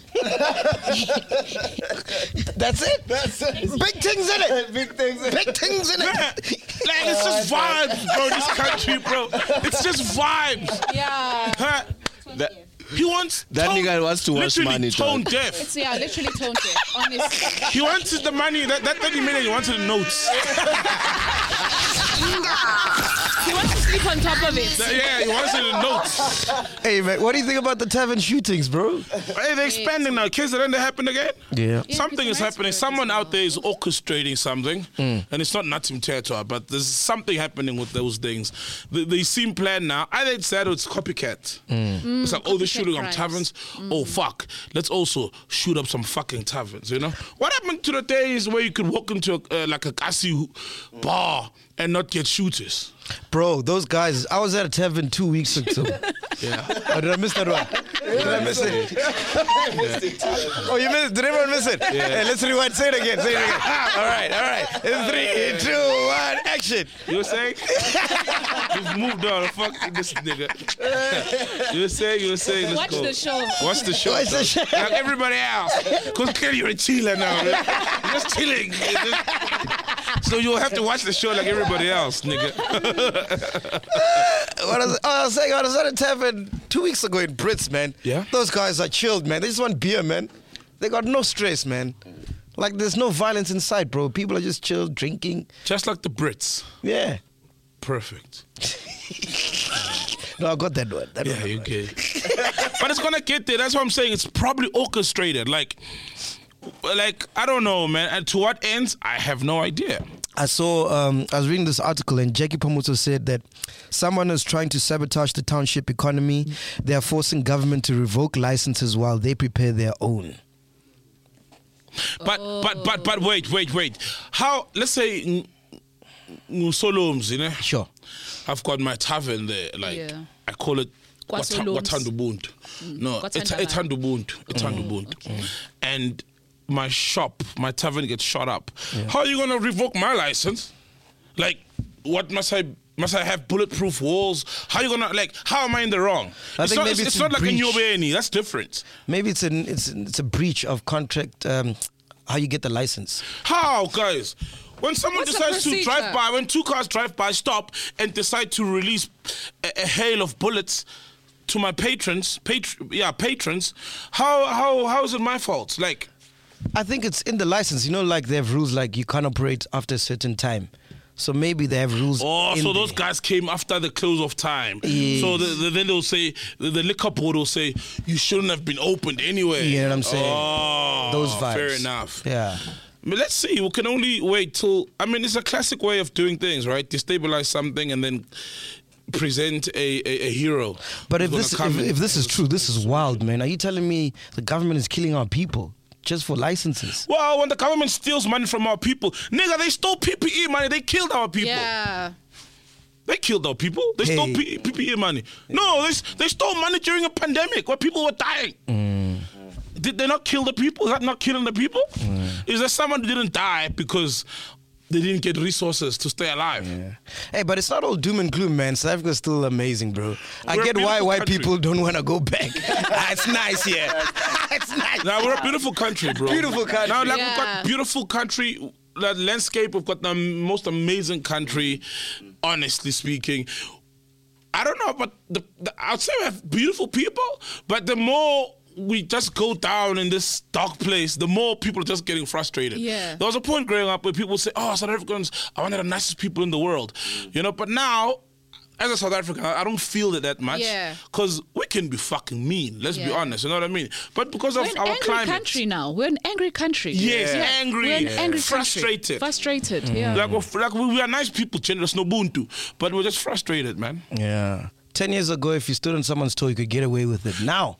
That's it. Big things in it. Big things in it. Like, it's just vibes, bro, this country, bro. It's just vibes. Yeah. Huh? He wants that nigga wants to wash money. Tone deaf. It's literally tone deaf, honestly. He wants the money, that 30 million, he wants the notes. He wants to sleep on top of it. Yeah, he wants it in notes. Hey, man, what do you think about the tavern shootings, bro? Hey, they're expanding now. Kids, then they happen again. Yeah. Something is happening. Someone out there is orchestrating something, and it's not Natim Territory, but there's something happening with those things. They seem planned now. Either it's that or it's copycat. It's like, oh, they're shooting up crimes. taverns. Oh, fuck. Let's also shoot up some fucking taverns, you know? What happened to the days where you could walk into like a Kasi bar and not get shooters? Bro, those guys, I was at a tavern 2 weeks ago. Yeah. Oh, did I miss that one? Did I miss it? Oh, you missed it? Did everyone miss it? Yeah. Hey, let's rewind. Say it again. All right. In 3, 2, 1, action. You were saying? You've moved on. Fuck this nigga. You were saying, let's Watch go. the show. Watch the show. Watch the show. Like everybody else. Because clearly you're a chiller now. Right? You're just chilling. So you'll have to watch the show like everybody else, nigga. I was saying, I was at a tavern 2 weeks ago in Brits, man. Yeah? Those guys are chilled, man. They just want beer, man. They got no stress, man. Like, there's no violence inside, bro. People are just chilled, drinking. Just like the Brits. Yeah. Perfect. No, I got that one. Yeah, you get it. But it's gonna get there. That's what I'm saying. It's probably orchestrated. Like I don't know, man. And to what ends, I have no idea. I saw, I was reading this article and Jackie Pamuto said that someone is trying to sabotage the township economy. They are forcing government to revoke licenses while they prepare their own. But wait. How? Let's say Solom's, you know. Sure. I've got my tavern there. Like Yeah. I call it KwaSolom's. Watandubuntu. No, it's Kwathandabala. Ubuntu. And my shop, my tavern gets shot up. How are you gonna revoke my license? Like, what must I have bulletproof walls? How are you gonna how am I in the wrong? I think maybe it's it's not a like a breach. Nyobeni. That's different. Maybe it's a breach of contract, how you get the license. How, guys? When someone What's the decides to procedure? drive by, when two cars drive by, stop, and decide to release a hail of bullets to my patrons, how is it my fault? Like, I think it's in the license. You know, like they have rules like you can't operate after a certain time. So maybe they have rules. in so those there. guys came after the close of time. Yes. So then they'll say, the liquor board will say, you shouldn't have been opened anyway. You know what I'm saying? Oh, Those vibes. Fair enough. Yeah. But let's see. We can only wait till. I mean, it's a classic way of doing things, right? Destabilize something and then present a hero. But if who's gonna come if in. this is true, this is wild, man. Are you telling me the government is killing our people just for licenses? Well, when the government steals money from our people, nigga, they stole PPE money. They killed our people. Yeah. They killed our people. They stole Hey. PPE money. No, they stole money during a pandemic where people were dying. Did they not kill the people? Is that not killing the people? Is there someone who didn't die because they didn't get resources to stay alive? Yeah. Hey, but it's not all doom and gloom, man. South Africa's still amazing, bro. I We're a get why beautiful white country. people don't want to go back. It's nice here. It's nice. Now we're a beautiful country, bro. Beautiful country. Now, like Yeah. we've got beautiful country, that landscape. We've got the most amazing country. Honestly speaking, I don't know, but I'd say we have beautiful people. But the more we just go down in this dark place, the more people are just getting frustrated. Yeah. There was a point growing up where people say, "Oh, South Africans are one of the nicest people in the world," you know. But now, as a South African, I don't feel it that much. Yeah. Because we can be fucking mean. Let's be Yeah. honest. You know what I mean? But because of We're an our angry climate, country now. We're an angry country. Yes, angry, We're an angry frustrated. country. Frustrated, yeah. like we are nice people, generous, no buntu, but we're just frustrated, man. Yeah. 10 years ago, if you stood on someone's toe, you could get away with it. Now,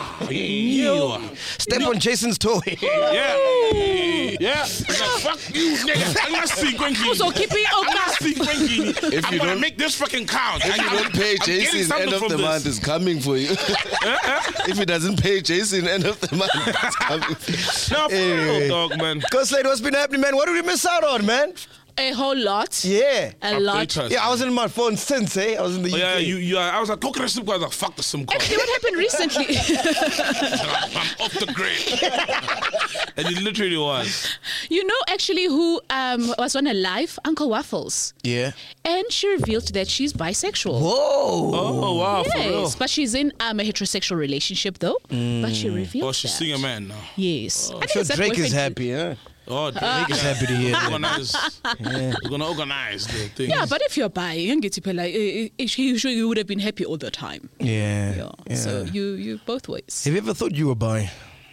step on Jason's toe. Yeah. It's like, fuck you, nigga. I'm not sequencing. So keep it I'm not open. sequencing. If I'm you gonna don't- make this fucking count. If you don't pay I'm getting Jason, something end of from the this. month is coming for you. If he doesn't pay Jason, end of the month is coming. No, for real, dog, man. Ghost Lady, what's been happening, man? What did we miss out on, man? A whole lot. Yeah. A lot. Update us. Yeah, I was in my phone since, I was in the Oh, UK. yeah, I was like, talking to SIM card. I was like, fuck the SIM card. Actually, what happened recently? I'm off the grid. And it literally was. You know, actually, who was on a live? Uncle Waffles. Yeah. And she revealed that she's bisexual. Whoa. Oh, wow, for real. Yes, but she's in a heterosexual relationship, though. But she revealed Oh, she's that. seeing a man now. Yes. I think Sure, it's that Drake is boyfriend- happy, huh? Oh, Niggas happy to hear that. We're gonna organize the thing. Yeah, but if you're bi, you would have been happy all the time. Yeah. So you both ways. Have you ever thought you were bi?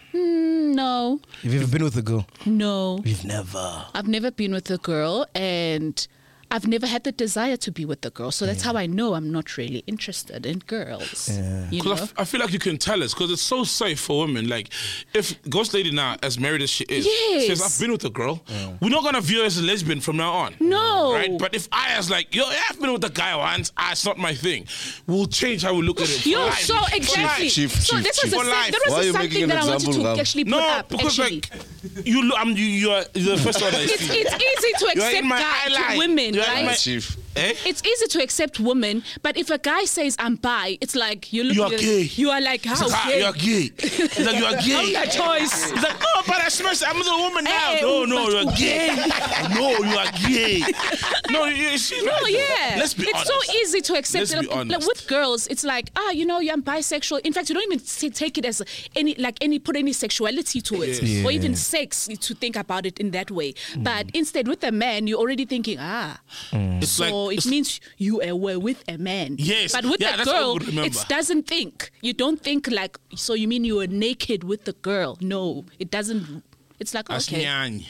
No. Have you ever been with a girl? No. You've never. I've never been with a girl, and I've never had the desire to be with a girl. So that's how I know I'm not really interested in girls. Yeah. You know? Because I feel like you can tell us, because it's so safe for women. Like, if Ghost Lady now, as married as she is, says, I've been with a girl, we're not going to view her as a lesbian from now on. No. Right? But if I was like, I've been with a guy once, it's not my thing, we'll change how we look at it. Yo, so exactly. Chief, This was Why that are was you something making an that I wanted example, to Ram? actually put No, up. because Actually. like, you're the first one I It's see. easy to You're accept in my eyeline. women, You're in my- right? Chief. Eh? It's easy to accept women, but if a guy says I'm bi, it's like you look. You are at it, gay. You are like how It's like, gay? you're gay. It's like, you're gay. How is that choice? It's like, no, but I smashed. I'm a woman now. Hey, No, but you're gay. No, you are gay. No, she's No, right. yeah. Let's be honest. It's so easy to accept. Let's be Like, honest. with girls, it's like, I'm bisexual. In fact, you don't even take it as put any sexuality to it, Yes. or even sex to think about it in that way. But instead, with a man, you're already thinking, It's so like, it means you were with a man. Yes. But with Yeah, a that's what I girl, would remember. it doesn't think. You don't think like, so you mean you were naked with the girl? No, it doesn't. It's like, okay. Asnyani.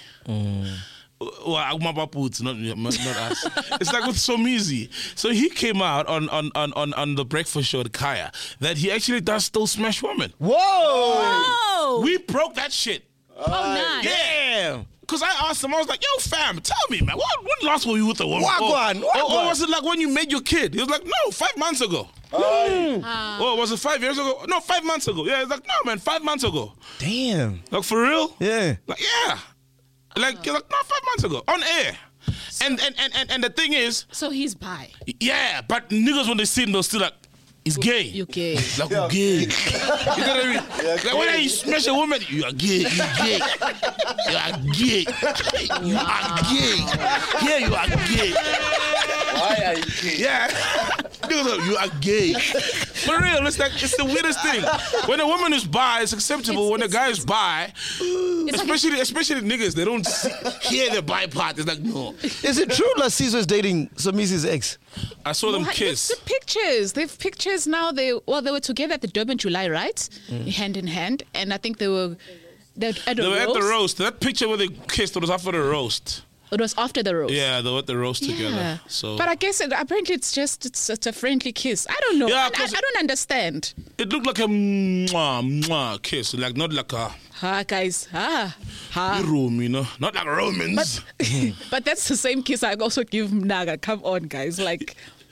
Well, my paputs, not us. It's like with Somizi. So he came out on the breakfast show, Kaya, that he actually does still smash women. Whoa! Oh, We broke that shit. nice. Yeah. Because I asked him, I was like, yo, fam, tell me, man, when last were you with a woman? Wagwan, Or was it like when you made your kid? He was like, no, 5 months ago. Oh, was it 5 years ago? No, 5 months ago. Yeah, he's like, no, man, 5 months ago. Damn. Like, for real? Yeah. Like, yeah. Like, you're like, no, 5 months ago. On air. And the thing is, So he's bi. yeah, but niggas, when they see him, they're still like, he's gay. You're gay. Like, we're gay. You know what I mean? Like, when you smash a woman, you are gay. You gay. You are gay. You are gay. Yeah, you are gay. Why are you gay? Yeah. Niggas, you are gay. For real, it's the weirdest thing. When a woman is bi, it's acceptable. When a guy is bi, especially niggas, they don't hear the bi part. It's like, no. Is it true Lasizo is dating Somizi's ex? I saw them kiss. The pictures. They've pictures now. They were together at the Durban July, right? Hand in hand, and I think they were at They were at the roast. That picture where they kissed, it was after the roast. It was after the roast. Yeah, they were at the roast Yeah. together. So But I guess apparently it's a friendly kiss. I don't know. Yeah, I 'cause- don't understand. it looked like a mwah kiss, like not like a Guys. room, you know, not like Romans. But that's the same kiss I also give Naga. Come on, guys. Like,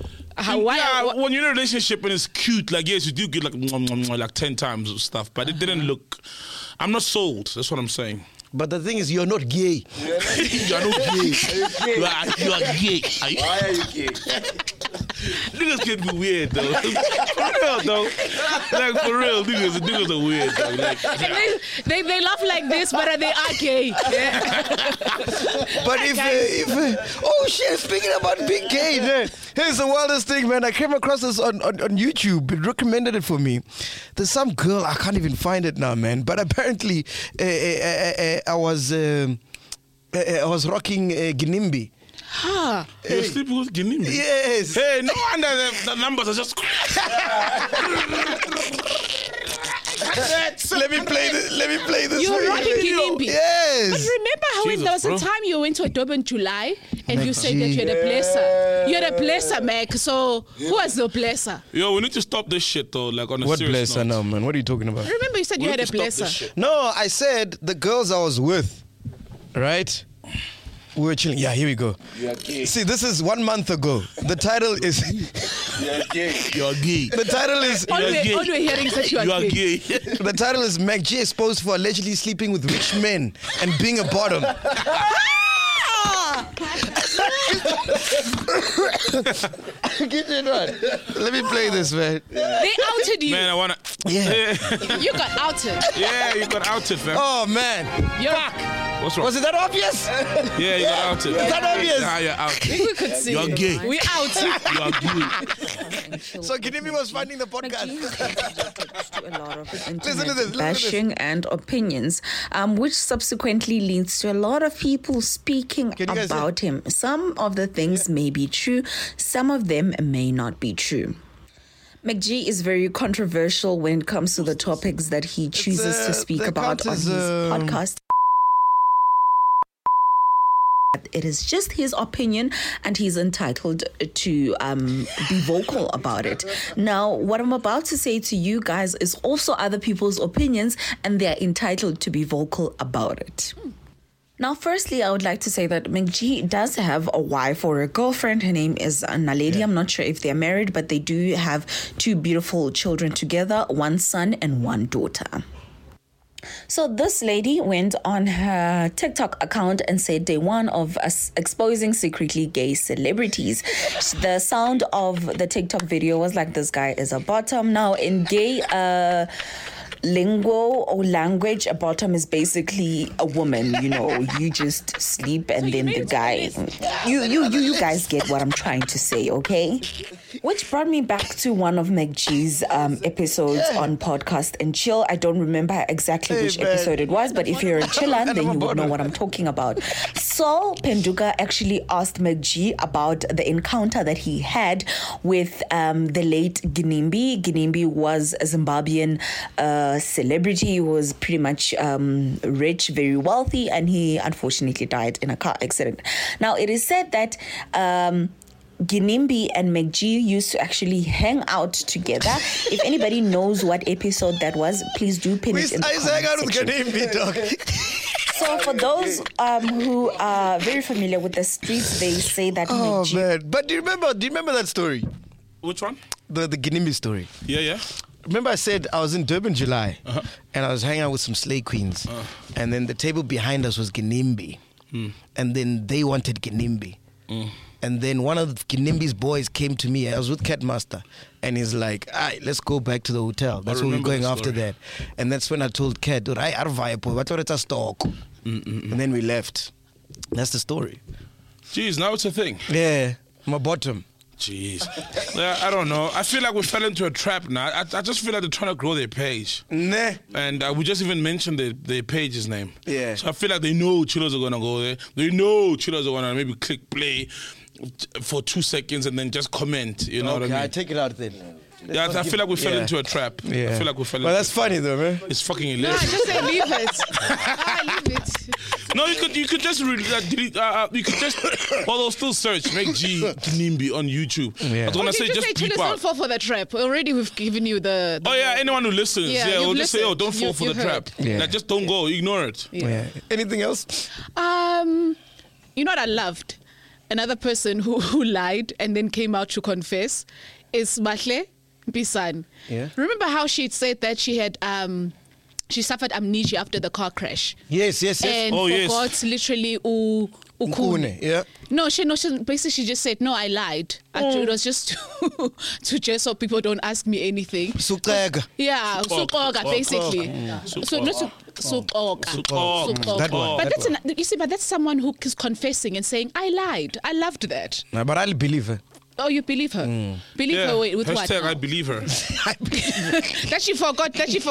When you're in a relationship and it's cute, like yes, you do get like like 10 times of stuff, but it didn't look. I'm not sold. That's what I'm saying. But the thing is, you're not gay. You're not gay. You are gay. Why are you gay? Niggas can be weird though. For real though. Like for real, niggas are weird though. Like, they laugh like this, but they are gay. But oh shit, speaking about being gay, man, here's the wildest thing, man. I came across this on YouTube. It recommended it for me. There's some girl, I can't even find it now, man. But apparently, I was rocking Ginimbi. you're sleeping with Ginimbi. Yes. Hey, no wonder the numbers are just. Let me play this. You're for you. rocking Ginimbi. Yes. But remember how Jesus, there was bro. a time you went to a Durban July and you said that G. you had a blesser. You had a blesser, Mac. So who was the blesser? Yo, we need to stop this shit though. Like on a What serious blesser note. now, man? What are you talking about? Remember you said you We had need a to stop this blesser. shit. No, I said the girls I was with, right? We were chilling. Yeah, here we go. You are gay. See, this is 1 month ago. The title is. You are gay. You're gay. The title is. All You're gay. we're hearing is that you are You are gay. gay. The title is Mac G exposed for allegedly sleeping with rich men and being a bottom. Get it right. Let me play this, man. They outed you. Man, I wanna. Yeah. You got outed. Yeah, you got outed, fam. Oh man. You're What's wrong? Was it that obvious? Yeah, you got outed. Is that obvious? Nah, you're out. we could see. You're gay. We out. You are gay. So Ginimbi was funding the podcast. To a lot of Listen to internet this. bashing and opinions, which subsequently leads to a lot of people speaking Can you guys about him. Some of the things may be true, some of them may not be true. McG is very controversial when it comes to the topics that he chooses to speak the about on account his is, podcast. It is just his opinion, and he's entitled to be vocal about it. Now, what I'm about to say to you guys is also other people's opinions, and they're entitled to be vocal about it. Now, firstly, I would like to say that McG does have a wife or a girlfriend. Her name is Naledi. I'm not sure if they're married, but they do have 2 beautiful children together, 1 son and 1 daughter. So this lady went on her TikTok account and said day 1 of us exposing secretly gay celebrities. The sound of the TikTok video was like, this guy is a bottom. Now, in gay lingo or language, a bottom is basically a woman. You know, you just sleep and then the guy. You guys get what I'm trying to say, okay? Which brought me back to one of McG's episodes on Podcast and Chill. I don't remember exactly which episode it was, but if you're a chiller, then you would know what I'm talking about. Saul Penduka actually asked McG about the encounter that he had with the late Ginimbi. Ginimbi was a Zimbabwean celebrity. He was pretty much rich, very wealthy, and he unfortunately died in a car accident. Now, it is said that Ginimbi and McG used to actually hang out together. If anybody knows what episode that was, please do pin it in the comment section. So for those who are very familiar with the streets, they say that McG... man. But do you remember that story? Which one? The Ginimbi story. Yeah. Remember I said I was in Durban July and I was hanging out with some slay queens and then the table behind us was Ginimbi and then they wanted Ginimbi and then one of Ginimbi's boys came to me. I was with Catmaster and he's like, all right, let's go back to the hotel. That's where we're going after that. And that's when I told Cat, dude, I it's a stock. And then we left. That's the story. Jeez, now it's a thing. Yeah, my bottom. Jeez. Yeah, I don't know. I feel like we fell into a trap now. I just feel like they're trying to grow their page. Nah. And we just even mentioned their page's name. Yeah. So I feel like they know chillers are going to go there. They know chillers are going to maybe click play for 2 seconds and then just comment. You know what I mean? I take it out then. Yeah, I feel like we fell into a trap. Yeah. I feel like we fell into Well, that's funny though, man. It's fucking No, I hilarious. just say leave it. Leave it. No, you could just delete. You could just. Well, they'll still search make G Ginimbi on YouTube. Yeah. I was gonna Did say you just say beep chillers out. don't fall for the trap? Already we've given you the Oh yeah, anyone who listens, Yeah, yeah, you've we'll just say, listened. don't fall for the You've trap. heard. Yeah. Like, just don't go, ignore it. Yeah. Anything else? You know what I loved? Another person who lied and then came out to confess is Mahle Mpisane. Yeah. Remember how she said that she had she suffered amnesia after the car crash Yes. and Oh, yes. forgot literally ukune. Ukune, yeah. No, she basically she just said no, I lied. Actually, it was just to just so people don't ask me anything. Suqeka. Yeah, suqoka basically. So not suqoka. That one. But that's you see, but that's someone who is confessing and saying I lied. I loved that. Nah, but I'll believe her. Oh, you believe her? Believe Yeah. her with what? Hashtag now? I believe her. That she forgot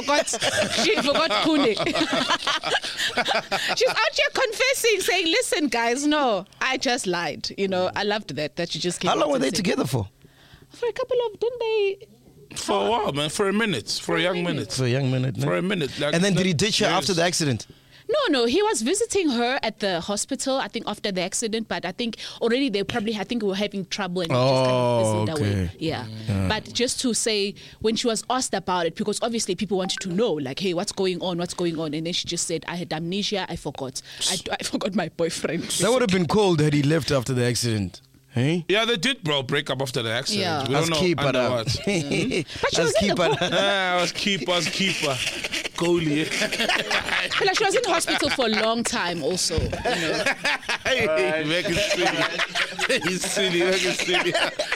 Kune. She's out here confessing, saying, "Listen, guys, no, I just lied." You know, I loved that she just came. How long out were and they said- together for? For a couple of, didn't they? For a while, man. For a minute. For a young minute. For a young minute. For a minute. Like, And then did he ditch her yes. after the accident? No, he was visiting her at the hospital, I think, after the accident, but I think already they probably, I think, were having trouble and they just kind of fizzled away. Yeah. But just to say, when she was asked about it, because obviously people wanted to know, like, hey, what's going on? And then she just said, I had amnesia, I forgot. I forgot my boyfriend. That would have been cold had he left after the accident. Hey? Yeah, they did, bro, break up after the accident. Yeah. We don't know keep it under up. what. But she was Let's in keep the it. I was keeper. Goalie. Like, she was in the hospital for a long time also, you know. Hey, make it silly. He's silly, make it silly.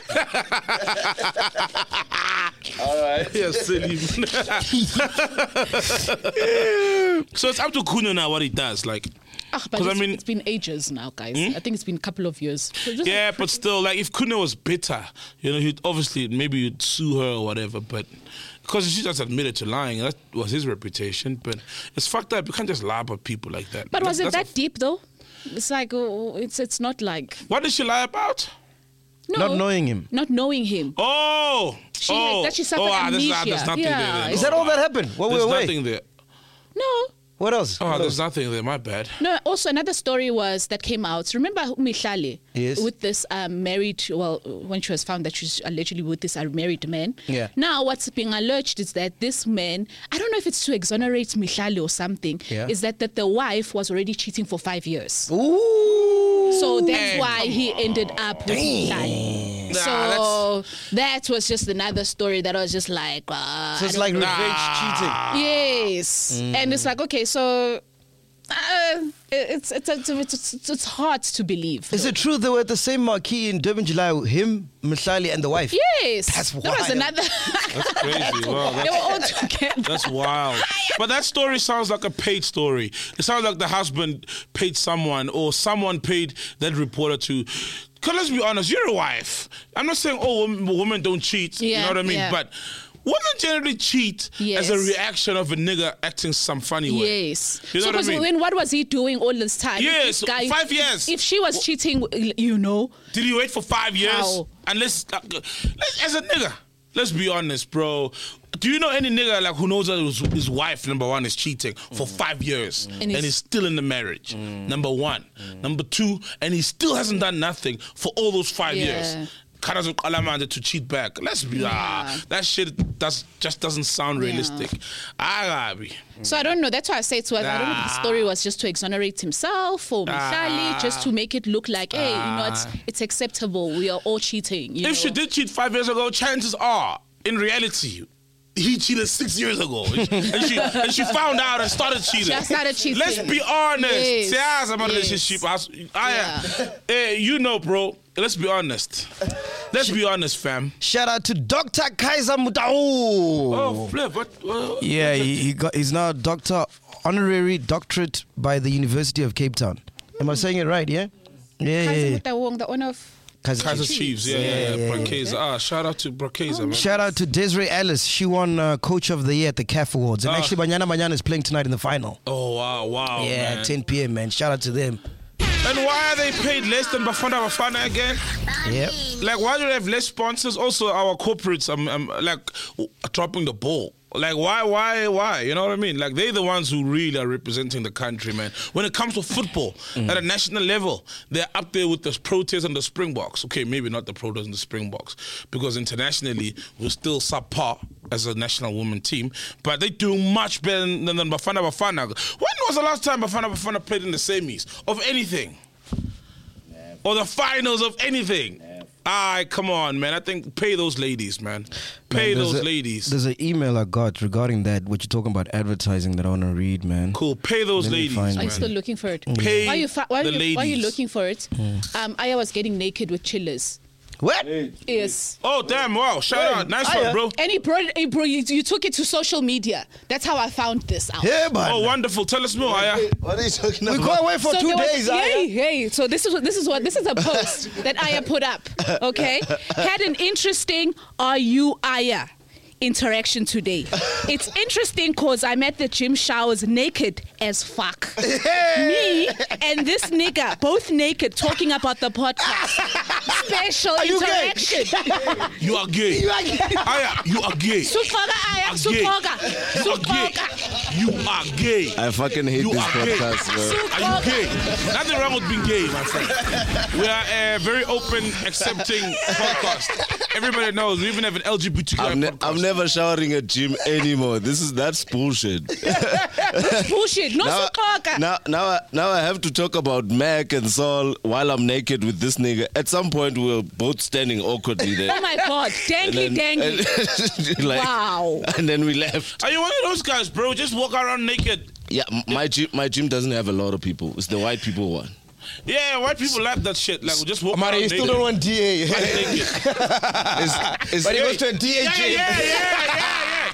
All right. You're silly. So it's up to Kuno now what he does. Like, But 'Cause I mean- it's been ages now, guys. I think it's been a couple of years. So just Yeah, but still, like if Kuna was bitter, you know, he'd obviously maybe you'd sue her or whatever, but because she just admitted to lying, that was his reputation. But it's fucked up. You can't just lie about people like that. But was it That's that deep though? It's like it's not like What did she lie about? no, Not knowing him. Not knowing him. Oh, She oh, that she suffered there's amnesia. nothing Yeah. there. Then. Is that all that happened? What There's were we nothing there. No. What else? Oh, there's nothing there. My bad. No, also another story was that came out. Remember Mihlali? Yes. With this married, well, when she was found that she's allegedly with this married man. Yeah. Now what's being alleged is that this man, I don't know if it's to exonerate Mihlali or something, Yeah. is that the wife was already cheating for 5 years. Ooh. So that's Hey, why he ended up with Mihlali. So that was just another story that I was just like, So it's like revenge cheating. yes, and it's like okay, so it's hard to believe. Is it true they were at the same marquee in Durban, July? Him, Mihlali, and the wife. Yes, That's that was wild. another. That's crazy. Wow, They were all together. That's wild. But that story sounds like a paid story. It sounds like the husband paid someone or someone paid that reporter to. Because let's be honest, you're a wife. I'm not saying, women don't cheat. You Yeah, know what I mean? yeah. But women generally cheat as a Yes. reaction of a nigga acting some funny way. Yes. You know so what I mean? then what was he doing all this time? If Yes, this guy, 5 years. If she was cheating, you know. Did he wait for 5 years? How? And let's as a nigga, let's be honest, bro. Do you know any nigga like who knows that his wife, number one, is cheating for 5 years and he's still in the marriage? Number one. Number two, and he still hasn't done nothing for all those 5 Yeah. years. Karazu Kalamanda to cheat back. Let's be that shit just doesn't sound realistic. So I don't know. That's why I say to her, I don't know if the story was just to exonerate himself or Mihlali, just to make it look like, hey, you know, it's acceptable. We are all cheating. You know? If she did cheat 5 years ago, chances are, in reality, he cheated 6 years ago. and she found out and started cheating. She started cheating. Let's be honest. Yes. Yes. You know, bro. Let's be honest. Let's be honest, fam. Shout out to Dr. Kaiser Mutau. Oh, Flip, what? Yeah, he's now honorary doctorate by the University of Cape Town. Am I saying it right? Yeah. Yeah. The owner of Kaiser Chiefs. Yeah. Brakeza. Shout out to Brakeza, man. Shout out to Desiree Ellis. She won Coach of the Year at the CAF Awards. And actually, Banyana is playing tonight in the final. Oh, wow. Yeah, man. 10 p.m., man. Shout out to them. And why are they paid less than Bafana again? Yep. Like, why do they have less sponsors? Also, our corporates like dropping the ball. Like, why? You know what I mean? Like, they're the ones who really are representing the country, man. When it comes to football, at a national level, they're up there with the Proteas and the Springboks. Okay, maybe not the Proteas and the Springboks, because internationally, we're still subpar as a national women team, but they're doing much better than Bafana. When was the last time Bafana played in the semis of anything? Or the finals of anything? Come on, man. I think pay those ladies, man. Pay those ladies. There's an email I got regarding that, what you're talking about advertising, that I want to read, man. Cool. Pay those Let me ladies, find Are you man. still looking for it? Pay Why are the you ladies. looking for it? Aya was getting naked with chillers. What? Yes. Oh, damn. Wow. Shout out. Nice one, bro. And you took it to social media. That's how I found this out. Yeah, man. Oh, wonderful. Tell us more, Aya. What are you talking We about? go away for 2 there was- days. Aya. Hey. So this is a post that Aya put up. Okay, had an interesting "Are you Aya?" interaction today. It's interesting because I'm at the gym showers naked as fuck. Me and this nigga both naked talking about the podcast. Special you gay? interaction. You are gay. Aya, you are gay. Sufoka Aya, Gay. sufoka. You are gay. You are gay. I fucking hate You this are gay. podcast, bro. Are you gay? Nothing wrong with being gay, my friend. We are a very open, accepting podcast. Everybody knows. We even have an LGBTQ podcast. I'm never showering at gym anymore. That's bullshit. Bullshit. No sufoka. Now I have to talk about Mac and Saul while I'm naked with this nigga. At some point we were both standing awkwardly there. Oh my God. Danky. And like, Wow. And then we left. Are you one of those guys, bro? Just walk around naked. Yeah, my gym doesn't have a lot of people. It's the white people one. Yeah, white people like that shit. Like, we just walk Mari, around you still naked. don't want DA. Naked. But he goes to a DA Yeah, gym. yeah.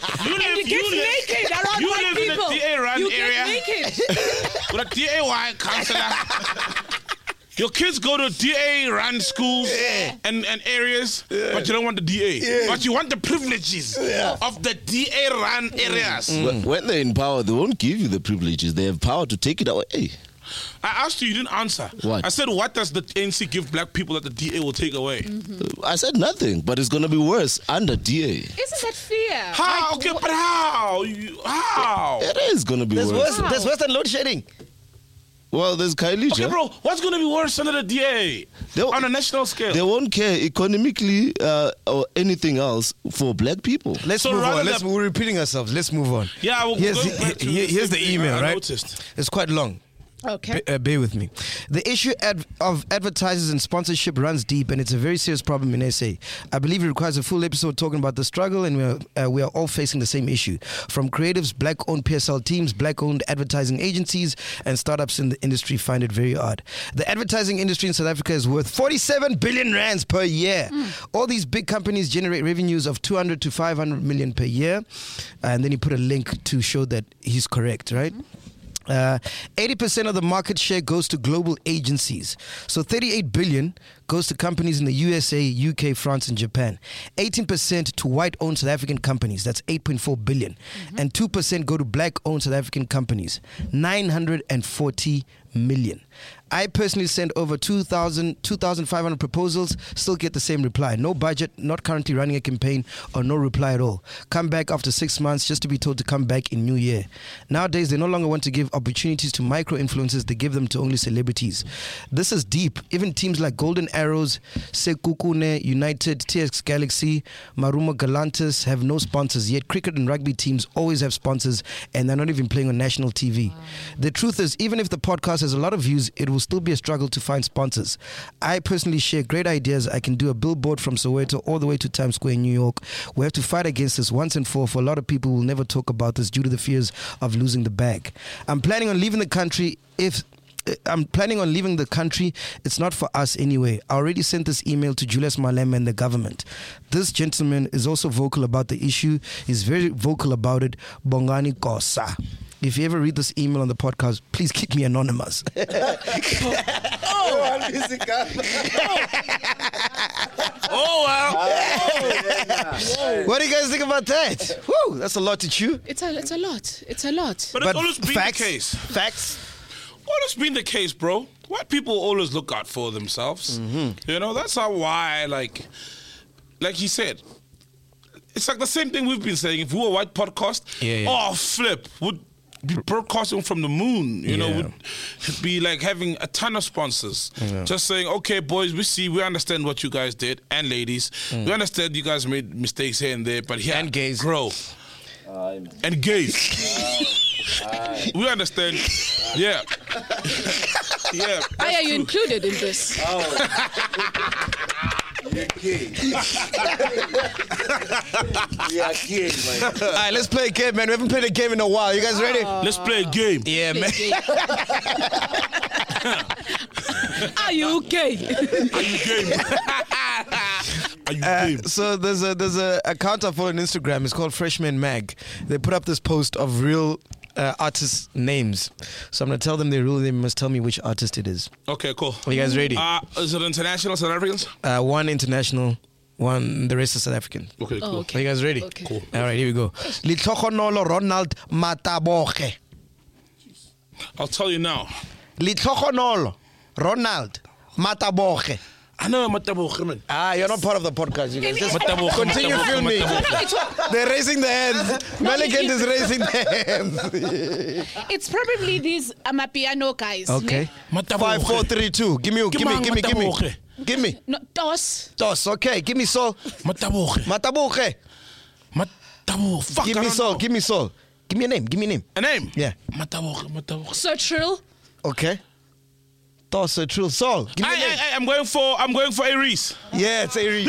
You get naked around you white live people. in a DA run you area. get naked. With a DAY counselor. Your kids go to DA run schools and areas, but you don't want the DA. But you want the privileges of the DA run areas. When they're in power, they won't give you the privileges. They have power to take it away. I asked you didn't answer. What? I said, what does the ANC give black people that the DA will take away? I said nothing, but it's going to be worse under DA. Isn't that fair? How? Like, Okay, but how? How? It is going to be There's worse. worse. There's worse than load shedding. Well, there's Kylie. Okay, bro, what's going to be worse under the DA on a national scale? They won't care economically or anything else for black people. Let's So move rather on. than- We're repeating ourselves. Let's move on. Yeah, well, Here's going back to here's the same thing email, I right? noticed. It's quite long. Okay. Bear with me. The issue of advertisers and sponsorship runs deep, and it's a very serious problem in SA. I believe it requires a full episode talking about the struggle, and we are all facing the same issue. From creatives, black-owned PSL teams, black-owned advertising agencies, and startups in the industry find it very odd. The advertising industry in South Africa is worth 47 billion rands per year. All these big companies generate revenues of 200 to 500 million per year, and then he put a link to show that he's correct, right? 80% of the market share goes to global agencies. So 38 billion goes to companies in the USA, UK, France, and Japan. 18% to white-owned South African companies. That's 8.4 billion. And 2% go to black-owned South African companies. 940 million. I personally sent over 2,500 proposals, still get the same reply. No budget, not currently running a campaign, or no reply at all. Come back after 6 months just to be told to come back in New Year. Nowadays, they no longer want to give opportunities to micro-influencers, they give them to only celebrities. This is deep. Even teams like Golden Arrows, Sekukune, United, TX Galaxy, Marumo Galantis have no sponsors, yet cricket and rugby teams always have sponsors, and they're not even playing on national TV. The truth is, even if the podcast has a lot of views, it will still be a struggle to find sponsors. I personally share great ideas. I can do a billboard from Soweto all the way to Times Square in New York. We have to fight against this once and for a lot of people will never talk about this due to the fears of losing the bag. I'm planning on leaving the country It's not for us anyway. I already sent this email to Julius Malema and the government. This gentleman is also vocal about the issue. He's very vocal about it. Bongani Kosa. If you ever read this email on the podcast, please keep me anonymous. Oh, wow. What do you guys think about that? Whew, that's a lot to chew. It's a lot. It's a lot. But it's always been facts, the case. Facts. Always been the case, bro. White people always look out for themselves. You know, that's how why, like he said, it's like the same thing we've been saying. If we were a white podcast, flip, would be broadcasting from the moon, you know, would be like having a ton of sponsors. Just saying, okay, boys, we understand what you guys did, and ladies, we understand you guys made mistakes here and there, but here, and gays. Grow. And gays. We understand. Yeah. Yeah. Why are you included in this? You're gay. We are gay, man. All right, let's play a game, man. We haven't played a game in a while. You guys ready? Let's play a game. Yeah, man. Are you gay? Are you game? Are you game? So there's a account I follow on Instagram. It's called Freshman Mag. They put up this post of real artists' names. So I'm gonna tell them their real name. You must tell me which artist it is. Okay, cool. Are you guys ready? Is it international South Africans? One international, one the rest is South African. Okay, cool. Are you guys ready? Okay. Cool. All right, here we go. Litlogonolo Ronald Mataboge. I'll tell you now. Litlogonolo Ronald Mataboge. I know Mataboge, man. You're not part of the podcast. You guys just Mataboge, continue Mataboge, filming. Mataboge. They're raising their hands. Meligand is raising their hands. It's probably these Amapiano guys. Okay. Ne? 5, 4, 3, 2. Give me. Mataboge. Give me. No, Dos. Dos. Okay. Give me Sol. Mataboge. Mataboge. Mataboge. Fuck, Give I me don't Sol. know. Give me Sol. Give me a name. Give me a name. A name? Yeah. Mataboge. So trill. Okay. Dos. True. Sol. Give me a name. I'm going for Aries. Yeah, it's Aries.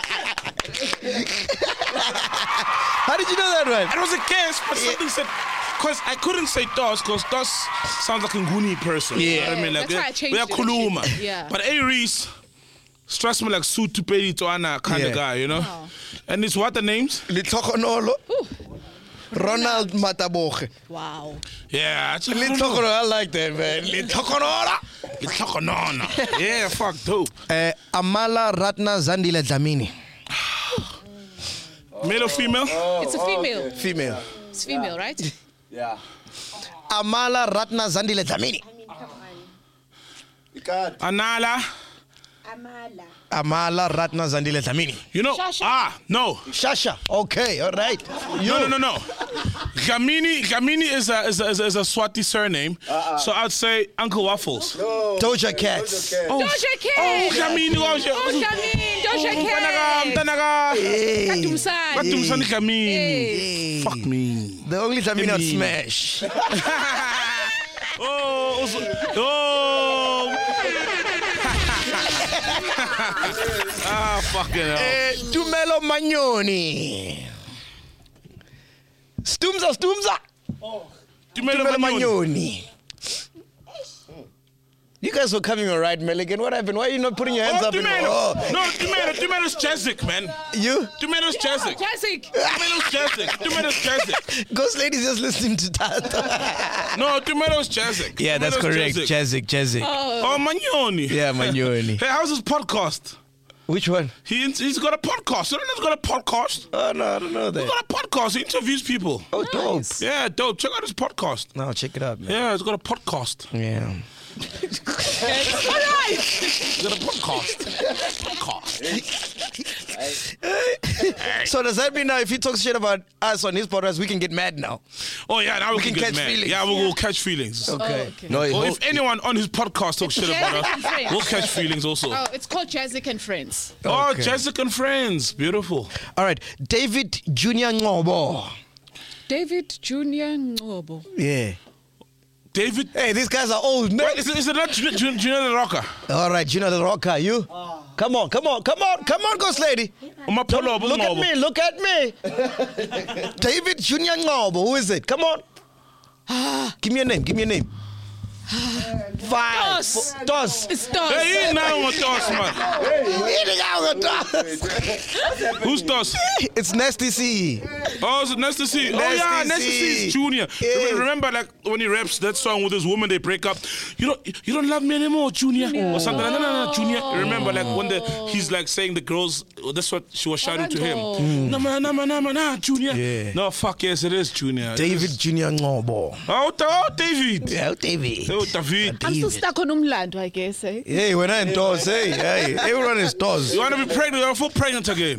How did you know that, man? I was a guess, but something said Because I couldn't say Dos, because Dos sounds like a Nguni person. Yeah. You know what I mean? Like, That's why I changed it. Kuluma. Yeah. But Aries stress me like Su Tupedi Toana kind of guy, you know? Oh. And it's what the names? Lithokonolo. Ronald Mataboge. Wow. Yeah. Lithokonolo, I like that, man. Lithokonolo. Lithokonona. Yeah, fuck, dope. Amala Ratna Zandile Dlamini. Male or female? It's a female. Female. It's female, right? Yeah. Amala Ratna Zandile Dlamini. Anala. Amala Ratna Zandile Dlamini. You know? Shasha. No. Shasha. Okay, all right. No. Gamini is a Swati surname. So I'd say Uncle Waffles. Doja Cat. Doja Cat. Oh, Gamini. Doja Cat. Tanaga. Katumsani. Katumsani Gamini. Hey. Fuck me. The only time you not Gamini. smash. Fucking hell. Tumelo Magnoni. Stumza. Tumelo Tumelo Magnoni. Magnoni. You guys were coming all right, Milligan. What happened? Why are you not putting your hands up? Tomato. No, Tomato's Chesic, man. You? Tomato's Chesic. Jessic. Tomato's Chesic. Ghost Ladies just listening to Tata. No, Tomato's Chesic. Yeah, that's correct. Chezik. Oh, Magnoni. Yeah, Magnoni. Hey, how's his podcast? Which one? He's got a podcast. You don't know he's got a podcast? Oh, no, I don't know that. He's got a podcast. He interviews people. Oh, dope. Yeah, dope. Check out his podcast. No, check it out, man. Yeah, he's got a podcast. Yeah. All right. He's got a podcast. So does that mean now if he talks shit about us on his podcast, we can get mad now? Oh, yeah, now we can catch get mad. feelings. Yeah, we'll catch feelings. Okay. No, Or if anyone on his podcast talks shit about us, we'll catch feelings also. Oh, it's called Jessic and Friends. Oh, Okay. Jessica and Friends. Beautiful. All right. David Junior Ngobo. David Junior Ngobo. Yeah. David. Hey, these guys are old, man. Wait, is it not Junior the Rocker? All right, Junior the Rocker, you? Come on, Ghost Lady. Look at me. David Junior Ngobo, who is it? Come on. Give me a name. 5. Dos. It's Dos. Hey, you now with Dos, man. Who's Dos? It's Nasty C. Oh, it's nice to see. Oh, yeah, nice to see. It's Junior. Yeah. Remember, like, when he raps that song with his woman, they break up. You don't love me anymore, Junior. Or something. No, Junior. Remember, like, when he's, like, saying the girls, that's what she was shouting to him. Nah, Junior. Yeah. No, fuck, yes, it is Junior. David Junior Ngobo. Oh, David. Yeah, David. Oh, David. I'm still stuck on Umlando, I guess. Eh? Hey, when I'm Dos, hey, everyone is Dos. You want to be pregnant? You're full pregnant again.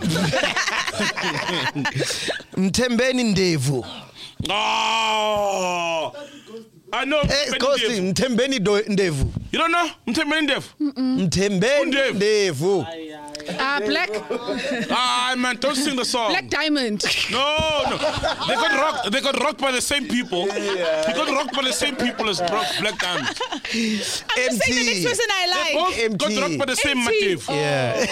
Mtembeni Ndevu. Oh. I know. Hey, Kosti, Mtembeni Ndevu. You don't know? Mtembeni Ndevu. Mtembeni Ndevu. Black Man, don't sing the song. Black Diamond. No. They got rocked by the same people. He got rocked by the same people as Black Diamond. I'm just saying the next person I They like. both got rocked by the same MT. motive. Yeah.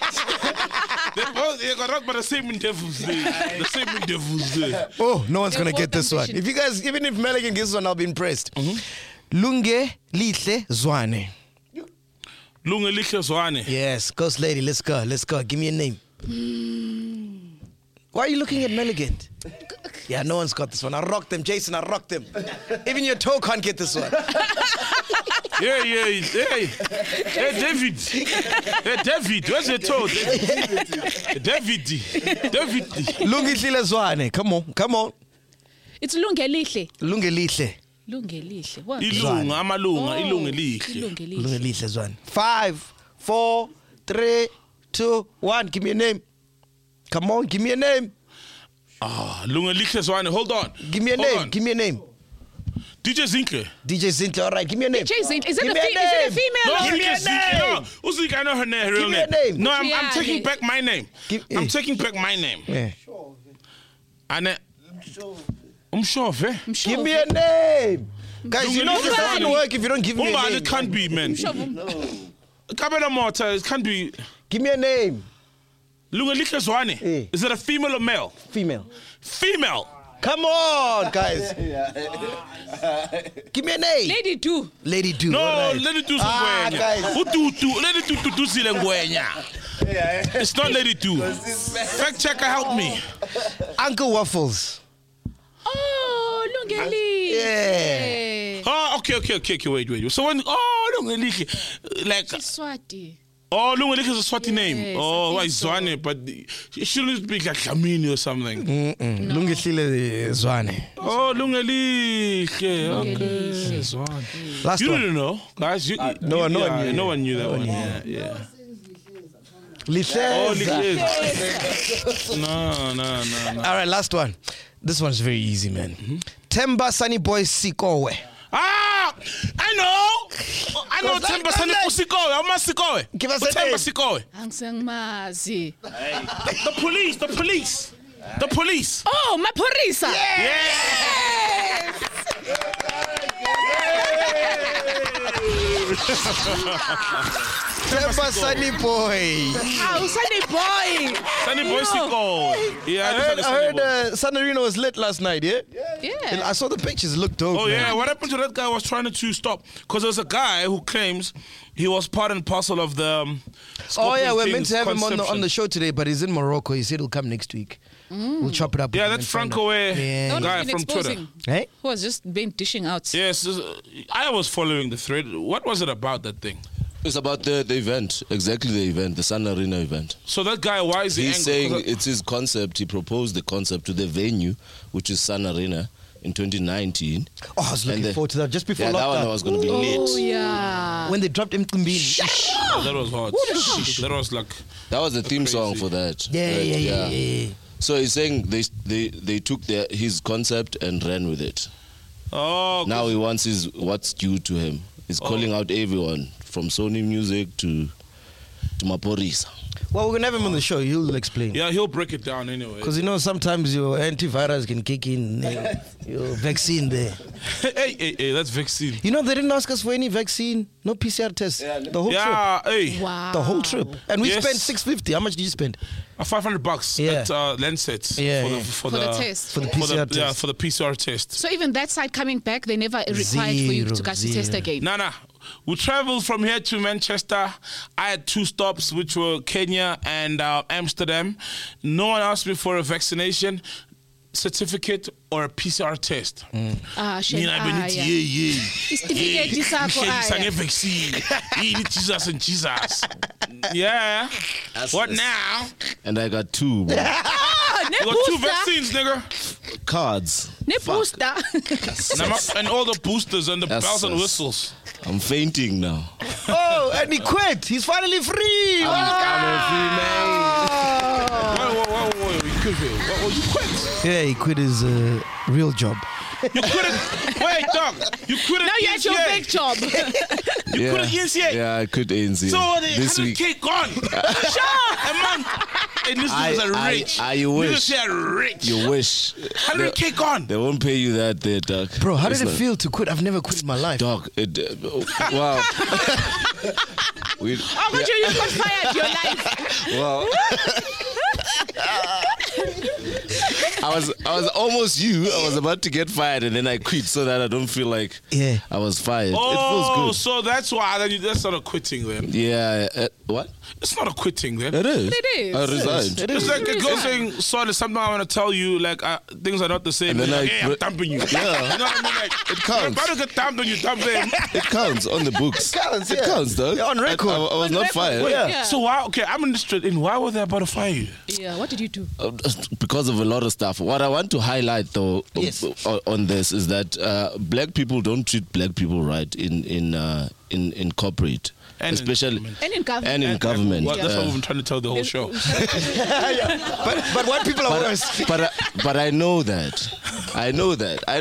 They got rocked by the same devils. The same devils. Oh, no one's gonna get this one. If you guys, even if Milligan gets this one, I'll be impressed. Lunge Lihle Zwane. Lunge Lihle Zwane. Yes, Ghost Lady, let's go. Give me a name. Why are you looking at Milligan? Yeah, no one's got this one. I rocked them, Jason. I rocked them. Even your toe can't get this one. Yeah. Hey, David. Hey, David. Where's your toe? David. Lunge Lihle Zwane. Come on. It's Lungelihle. Lunge Lihle. Lungelihle. What? Ilunga, amalunga, Oh, ilunga lihle. Lungelihle. Lunge Lihle Zwane. 5, 4, 3, 2, 1. Give me a name. Come on, give me a name. Lunga Lihle Zwane. Hold on. Give me a name. Give me a name. DJ Zinke. DJ Zintle. All right, give me a name. Jason, is it Give a me a female? No, Give me a Zinke. name. No, Zinke, I know her name, real Give me name. a name. No, I'm Yeah, taking okay. back my name. I'm taking back my name. Yeah. And Umshove, eh? Give me a name. Guys, you know this Umbali. doesn't work if you don't give me a Umbali, name. it can't be, man. Kabela Mota, it can't be. Give me a name. Lunga Lihle Zwane. Eh. Is it a female or male? Female. Female. Come on, guys. Give me an A. Lady do. Lady do. No, all right. Lady do guys. Lady do Silengwenya. It's not Lady do. Fact checker, help me. Uncle Waffles. Oh, Lungeli. Yeah. Oh, okay, wait. So when, Lungelike, like, Swati. oh, Lungelike is a Swati name. Yes, Oh, I why think so. Zwane? But it shouldn't be like Lamini or something. Lungehlile Zwane. Oh, Lungelike. Okay, Zwane. Last You one. didn't know, guys. no one knew. No one knew that one. Yeah. Lihleza. Oh, Lihleza. No. All right, last one. This one's very easy, man. Temba Sunny Boy Sikowe. Ah, I know Temba Sunny Sikowe. I'm Sikowe. Give us a Temba name. Sikowe. Angsengimazi. The police. Oh, Maporisa. Temba Sunny Boy. Oh, Sunny boy. Sunny Boy Sikowe. Yeah, I heard San Marino was lit last night, yeah? Yeah. I saw the pictures. It looked dope, Oh man. yeah, what happened to that guy was trying to stop? Because there's a guy who claims he was part and parcel of the Oh yeah, we're Scorpion meant to have him on conception. the show today, but he's in Morocco. He said he'll come next week. We'll chop it up. Yeah, with him that's and find Franco out. eh, No one guy has been from Twitter. exposing. Hey? Who has just been dishing out. Yes, I was following the thread. What was it about that thing? It's about the event, exactly the event, the Sun Arena event. So that guy, why is he He's angry? saying 'Cause it's his concept. He proposed the concept to the venue, which is Sun Arena, in 2019. Oh, I was looking And forward to that just before Yeah, that lockdown. one was going to be Oh, lit. yeah. When they dropped Mkumbini. that was hard. That was like That was the theme song crazy. for that. Yeah. So he's saying they took his concept and ran with it. oh Now he wants what's due to him. He's calling out everyone from Sony Music to Maporisa. Well, we're going to have him on the show. He'll explain. yeah, he'll break it down anyway. Because, sometimes your antivirus can kick in, your vaccine there. hey, that's vaccine. They didn't ask us for any vaccine, no PCR test. The whole Yeah, hey, Wow. trip. The whole trip. And we Yes. spent $650. How much did you spend? $500 Yeah. at Lancet Yeah, for, yeah. For, For the the test. For the PCR test. Yeah, for the PCR test. So even that side coming back, they never required for you to guys to test Zero. again. Nah. We traveled from here to Manchester. I had 2 stops, which were Kenya and Amsterdam. No one asked me for a vaccination certificate or a PCR test. Shame. Mina benithi Isitifiketi sakho, ngishayisa aya. ngevaccine. Yini Jesus and Jesus. Yeah. What now? And I got 2 bro. You got 2 vaccines, nigga. cards. Ne booster. And all the boosters and the That's bells and sus. whistles. I'm fainting now. Oh, and he quit. He's finally free. Whoa. You quit. Yeah, he quit his real job. You couldn't. Wait, dog. You couldn't. Now you had your big job. You couldn't ANC. Yeah, I could ANC. So the this week. 100K gone. Sure. A month. And this niggas are rich. You wish. Niggas are rich. You wish. 100K gone. They won't pay you that there, dog. Bro, how did It's it not- feel to quit? I've never quit in my life. Dog, wow. How could you got fired your life? Well, I was almost you. I was about to get fired, and then I quit so that I don't feel like I was fired. Oh, it feels good. so that's why that's not a quitting then. Yeah. What? It's not a quitting then. It is. It is. I resigned. It's like a girl saying, sorry, something I want to tell you, like, things are not the same. And then Like, I- hey, I'm dumping you. Yeah. You know what I mean? Like, It counts. If I don't get dumped on you, dump them. It counts on the books. counts, It yeah. counts, dog. Yeah, on record. I was On not record. fired. Yeah. So why, okay, I'm interested in why were they about to fire you? Yeah, what did you do? Because of a lot of stuff. What I want to highlight, though, Yes. on this is that black people don't treat black people right in corporate, And in especially government. And in government. and in government. Well, that's Uh, what we've been trying to tell the whole show. But white people are worse. but I know that. I know.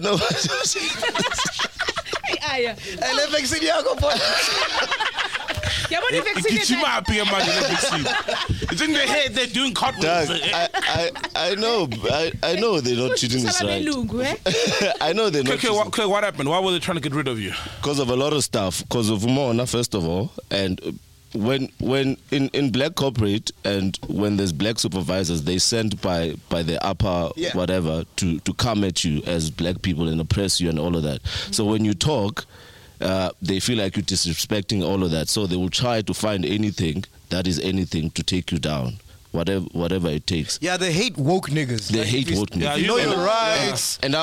Aya. And the vaccine yako for Yabona i-vaccine Get you my big man in the vaccine. It's in their head, they're doing cartwheels. Doug, I know. I know they're not treating this right. Abelungu, eh? I know they're not. Okay, what happened? Why were they trying to get rid of you? Because of a lot of stuff. Because of Mona, first of all, and when in black corporate and when there's black supervisors, they sent by the upper whatever to come at you as black people and oppress you and all of that. So when you talk, they feel like you're disrespecting all of that. So they will try to find anything that is anything to take you down. Whatever it takes. Yeah, they hate woke niggas. They hate woke niggas. Yeah, You know your rights. And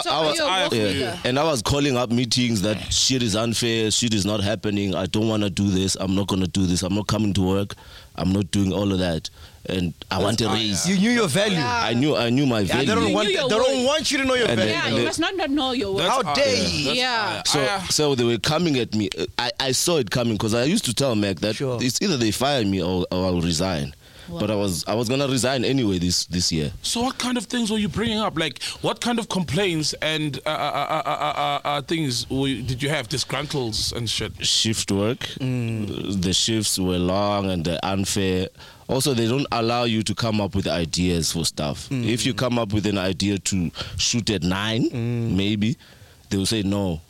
I was calling up meetings that shit is unfair, shit is not happening, I don't want to do this, I'm not going to do this, I'm not coming to work, I'm not doing all of that. And I want a raise. You knew your value. I knew my Yeah, value. they don't want you to know your And value. Yeah, you must not know your worth. How dare you? Yeah. So they were coming at me. I saw it coming because I used to tell Mac that it's either they fire me or I'll resign. Wow. But I was gonna resign anyway this year. So what kind of things were you bringing up? Like what kind of complaints and things did you have? Disgruntles and shit. Shift work. The shifts were long and they're unfair. Also, they don't allow you to come up with ideas for stuff. If you come up with an idea to shoot at 9, maybe they will say no.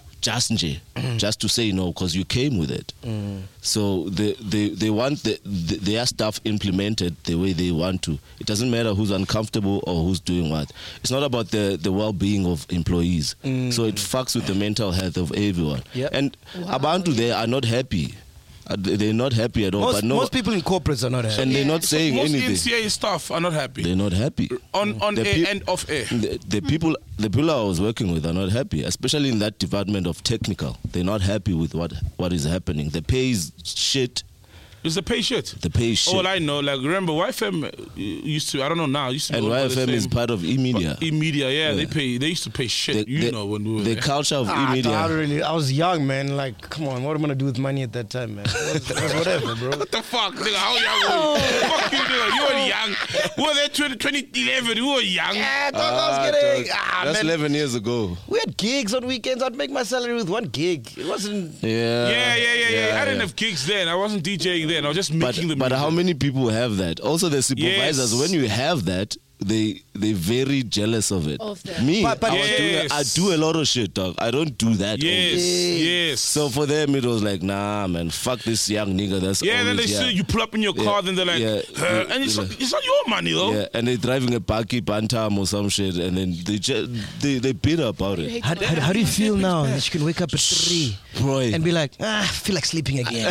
Just to say no because you came with it. So they want their stuff implemented the way they want to. It doesn't matter who's uncomfortable or who's doing what. It's not about the well-being of employees. So it fucks with the mental health of everyone. Yep. And Abantu there are not happy. They're not happy at all. Most people in corporates are not happy. And they're not saying most anything. NCA staff are not happy. They're not happy. On air and off air. The people I was working with are not happy, especially in that department of technical. They're not happy with what is happening. The pay is shit. Is the pay shit? The pay is shit. All I know, like remember YFM used to, I don't know now, used to be and YFM is part of E-Media. E-Media, yeah. They used to pay shit. When we were the there. culture of E-Media. I was young, man. Like, come on, what am I gonna do with money at that time, man? Whatever, bro. What the fuck, nigga? How young were you? Fuck you, nigga. You were young. We were there 2011. You were young. Yeah, dog, I was kidding. That's 11 years ago. We had gigs on weekends. I'd make my salary with one gig. It wasn't. Yeah. I didn't have gigs then. I wasn't DJing then. I was just making But how many people have that? Also, the supervisors, when you have that, they're very jealous of it. Me, I do a lot of shit, dog. I don't do that. Yes. So for them, it was like, nah, man, fuck this young nigga. That's then they see you pull up in your car, then they're like, and it's not your money though. Yeah, and they're driving a Baki Bantam or some shit, and then they bitter about it. How do you feel now that you can wake up at 3 and be like, I feel like sleeping again?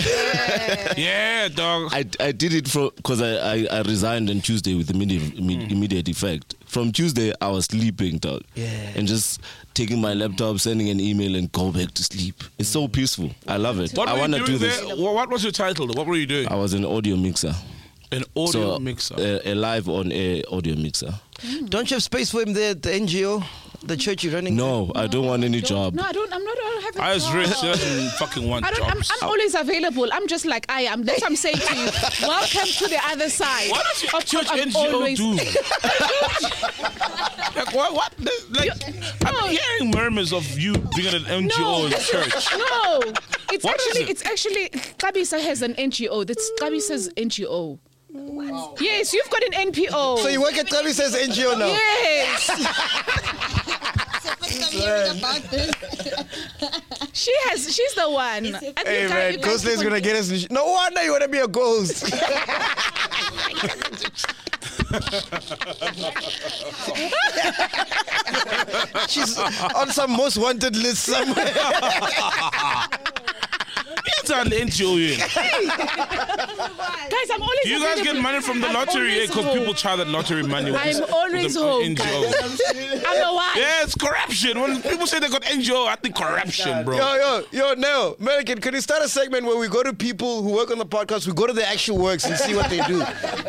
Yeah, dog. I did it because I resigned on Tuesday with immediate effect. From Tuesday, I was sleeping, dog. Yeah. And just taking my laptop, sending an email, and go back to sleep. It's so peaceful. I love it. I want to do this. What was your title? What were you doing? I was an audio mixer. An audio mixer? A live on-air audio mixer. Don't you have space for him there at the NGO? The church you're running? No, I don't want any job. No, I don't having I was rich. I don't fucking want jobs. I'm always available. I'm just like I am. That's what I'm saying to you. Welcome to the other side. What does your church NGO do? Like what? Like I'm hearing murmurs of you being an NGO in church. No, it's actually Kabisa has an NGO. That's Kabisa's NGO. What? Yes, you've got an NPO. So you work at Kabisa's NGO now? Yes. She's the one. Hey man, Ghostly is gonna get us. No wonder you wanna be a ghost. She's on some most wanted list somewhere. It's an NGO. Guys, I'm always. Do you guys get money from the lottery? Because people charge that lottery money. I'm always home. NGO. I'm a wife. Yeah, it's corruption. When people say they got NGO, I think corruption, bro. Yo, Neo, American, can you start a segment where we go to people who work on the podcast, we go to their actual works and see what they do?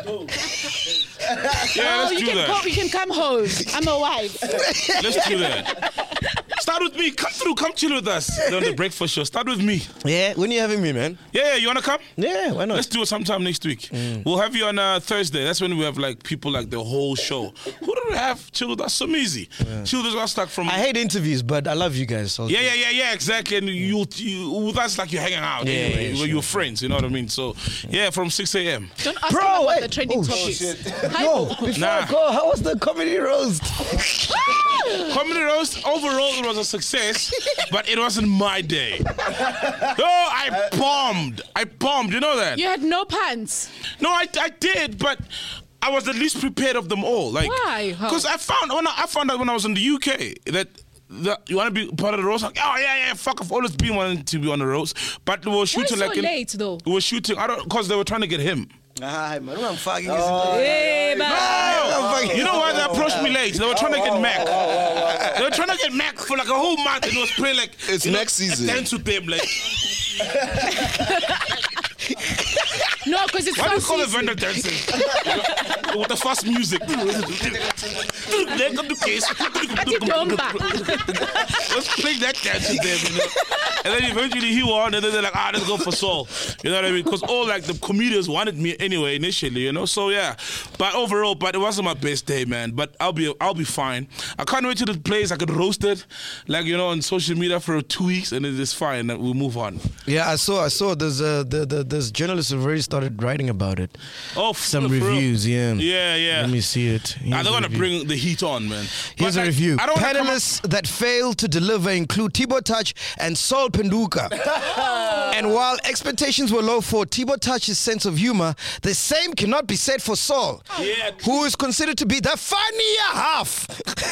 Yeah, let's do that. You can come home. I'm a wife. Let's do that. Start with me. Come through. Come chill with us on the breakfast show. Start with me. Yeah, when are you having me, man? Yeah, you want to come? Yeah, why not? Let's do it sometime next week. We'll have you on Thursday. That's when we have like people like the whole show. Who do we have? Chill with us. So easy. Chill with us like from. I hate interviews, but I love you guys. So. Yeah, exactly. And you with us like you're hanging out. Yeah, anyway. sure. You're friends. You know what I mean? So yeah, from 6 a.m. Don't ask me about the trending topics. No, before I go, how was the comedy roast? Comedy roast overall, it was a success, but it wasn't my day. Oh, I bombed. You know that? You had no pants. No, I did, but I was the least prepared of them all. Like, why? Because I found out when I was in the UK that you want to be part of the roast. Like, oh yeah, fuck! I've always been wanting to be on the roast, but we were shooting Why so late though? We were shooting. Because they were trying to get him. Hi, man. I'm fucking. Hey, man. No! You know why they approached me late? They were trying to get Mac. They were trying to get Mac for like a whole month, and it was pretty like it's next season. Dance with them, like. No, because it's why do you call it vendor dancing? With the fast music. Let's play that dance with them, you know. And then eventually he won, and then they're like, let's go for Saul. You know what I mean? Because all like the comedians wanted me anyway initially, you know. So yeah, but overall, it wasn't my best day, man. But I'll be fine. I can't wait to the place I could roast it, like you know, on social media for 2 weeks, and it is fine. We'll move on. Yeah, I saw. There's journalists have already started writing about it. Oh, some reviews. Yeah. Let me see it. They're gonna bring the heat on, man. Here's a review. Panelists that failed to deliver include Thibo Touch and Saul Penduka. And while expectations were low for Thibo Touch's sense of humor, the same cannot be said for Saul, who is considered to be the funnier half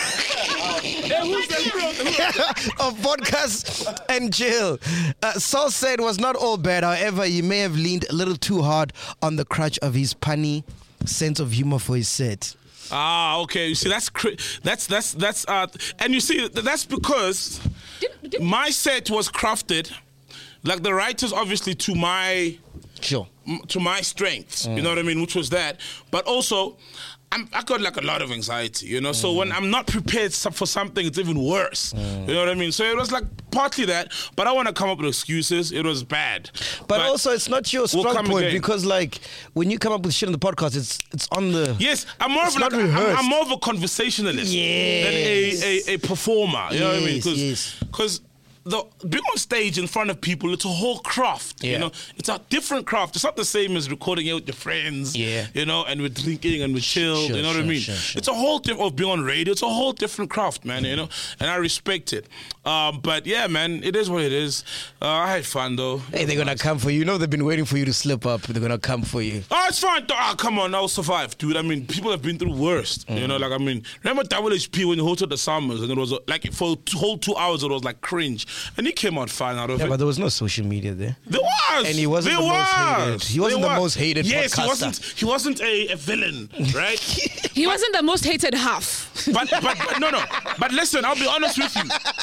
of Podcast and Chill. Saul said it was not all bad. However, he may have leaned a little too hard on the crutch of his punny sense of humor for his set. Okay. You see, that's and you see, that's because my set was crafted, like the writers, obviously to my strengths. You know what I mean? Which was that, but also. I got like a lot of anxiety, you know. So when I'm not prepared for something, it's even worse. You know what I mean? So it was like partly that, but I want to come up with excuses. It was bad, but also it's not your strong point because like when you come up with shit on the podcast, it's on the. Yes, I'm more of I'm more of a conversationalist than a performer. You know what I mean? Because. Being on stage in front of people, it's a whole craft, you know. It's a different craft. It's not the same as recording it with your friends, you know, and with drinking and with chill, you know what I mean? It's a whole different, being on radio, it's a whole different craft, man, you know, and I respect it. But yeah, man, it is what it is. I had fun, though. Hey, they're going to come for you. You know they've been waiting for you to slip up. They're going to come for you. Oh, it's fine. Come on, I'll survive, dude. I mean, people have been through worst, you know, like, I mean, remember WHP when he hosted the Summers, and it was like, for a whole 2 hours, it was like cringe. And he came out fine out of it. But there was no social media there. There was. And he wasn't most hated. He wasn't the most hated podcaster. He wasn't a villain, right? He wasn't the most hated half. But no. But listen, I'll be honest with you.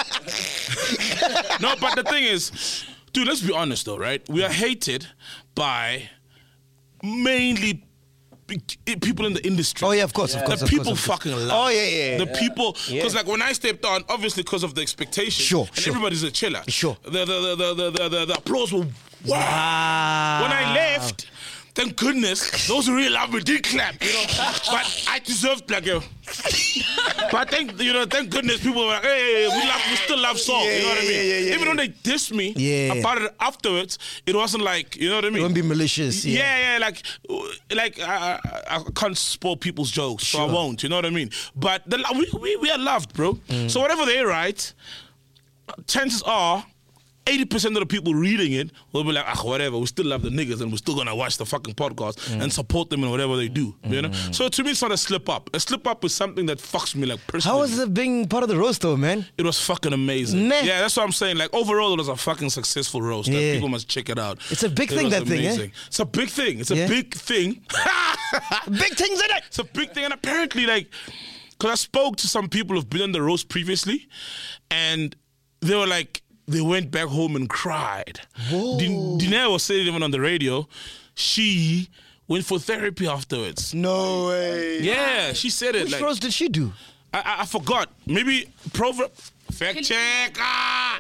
No, but the thing is, dude, let's be honest though, right? We are hated by mainly people in the industry. Oh yeah, of course. The people fucking love. Oh yeah. The people, because like when I stepped on, obviously because of the expectation. Sure. Everybody's a chiller. Sure. The applause will. Wow. When I left, thank goodness, those who really love me did clap, you know. But I deserved like a. But thank goodness people were like, hey, we still love Saul, you know what I mean? Even though they dissed me about it afterwards, it wasn't like, you know what I mean? It won't be malicious. Like I can't spoil people's jokes, so I won't, you know what I mean? But we are loved, bro. So whatever they write, chances are 80% of the people reading it will be like, whatever, we still love the niggas and we're still gonna watch the fucking podcast and support them in whatever they do, you know? So to me, it's not a slip up. A slip up is something that fucks me like personally. How was it being part of the roast though, man? It was fucking amazing. Yeah, that's what I'm saying. Like overall, it was a fucking successful roast. That people must check it out. It's a big thing, that amazing. thing, It's a big thing. It's a big thing. Big things in it! It's a big thing, and apparently, like, because I spoke to some people who've been on the roast previously, and they were like, they went back home and cried. Dinah was saying even on the radio, she went for therapy afterwards. No way. Yeah, she said it. Which roast did she do? I forgot. Maybe Proverb. Fact checker.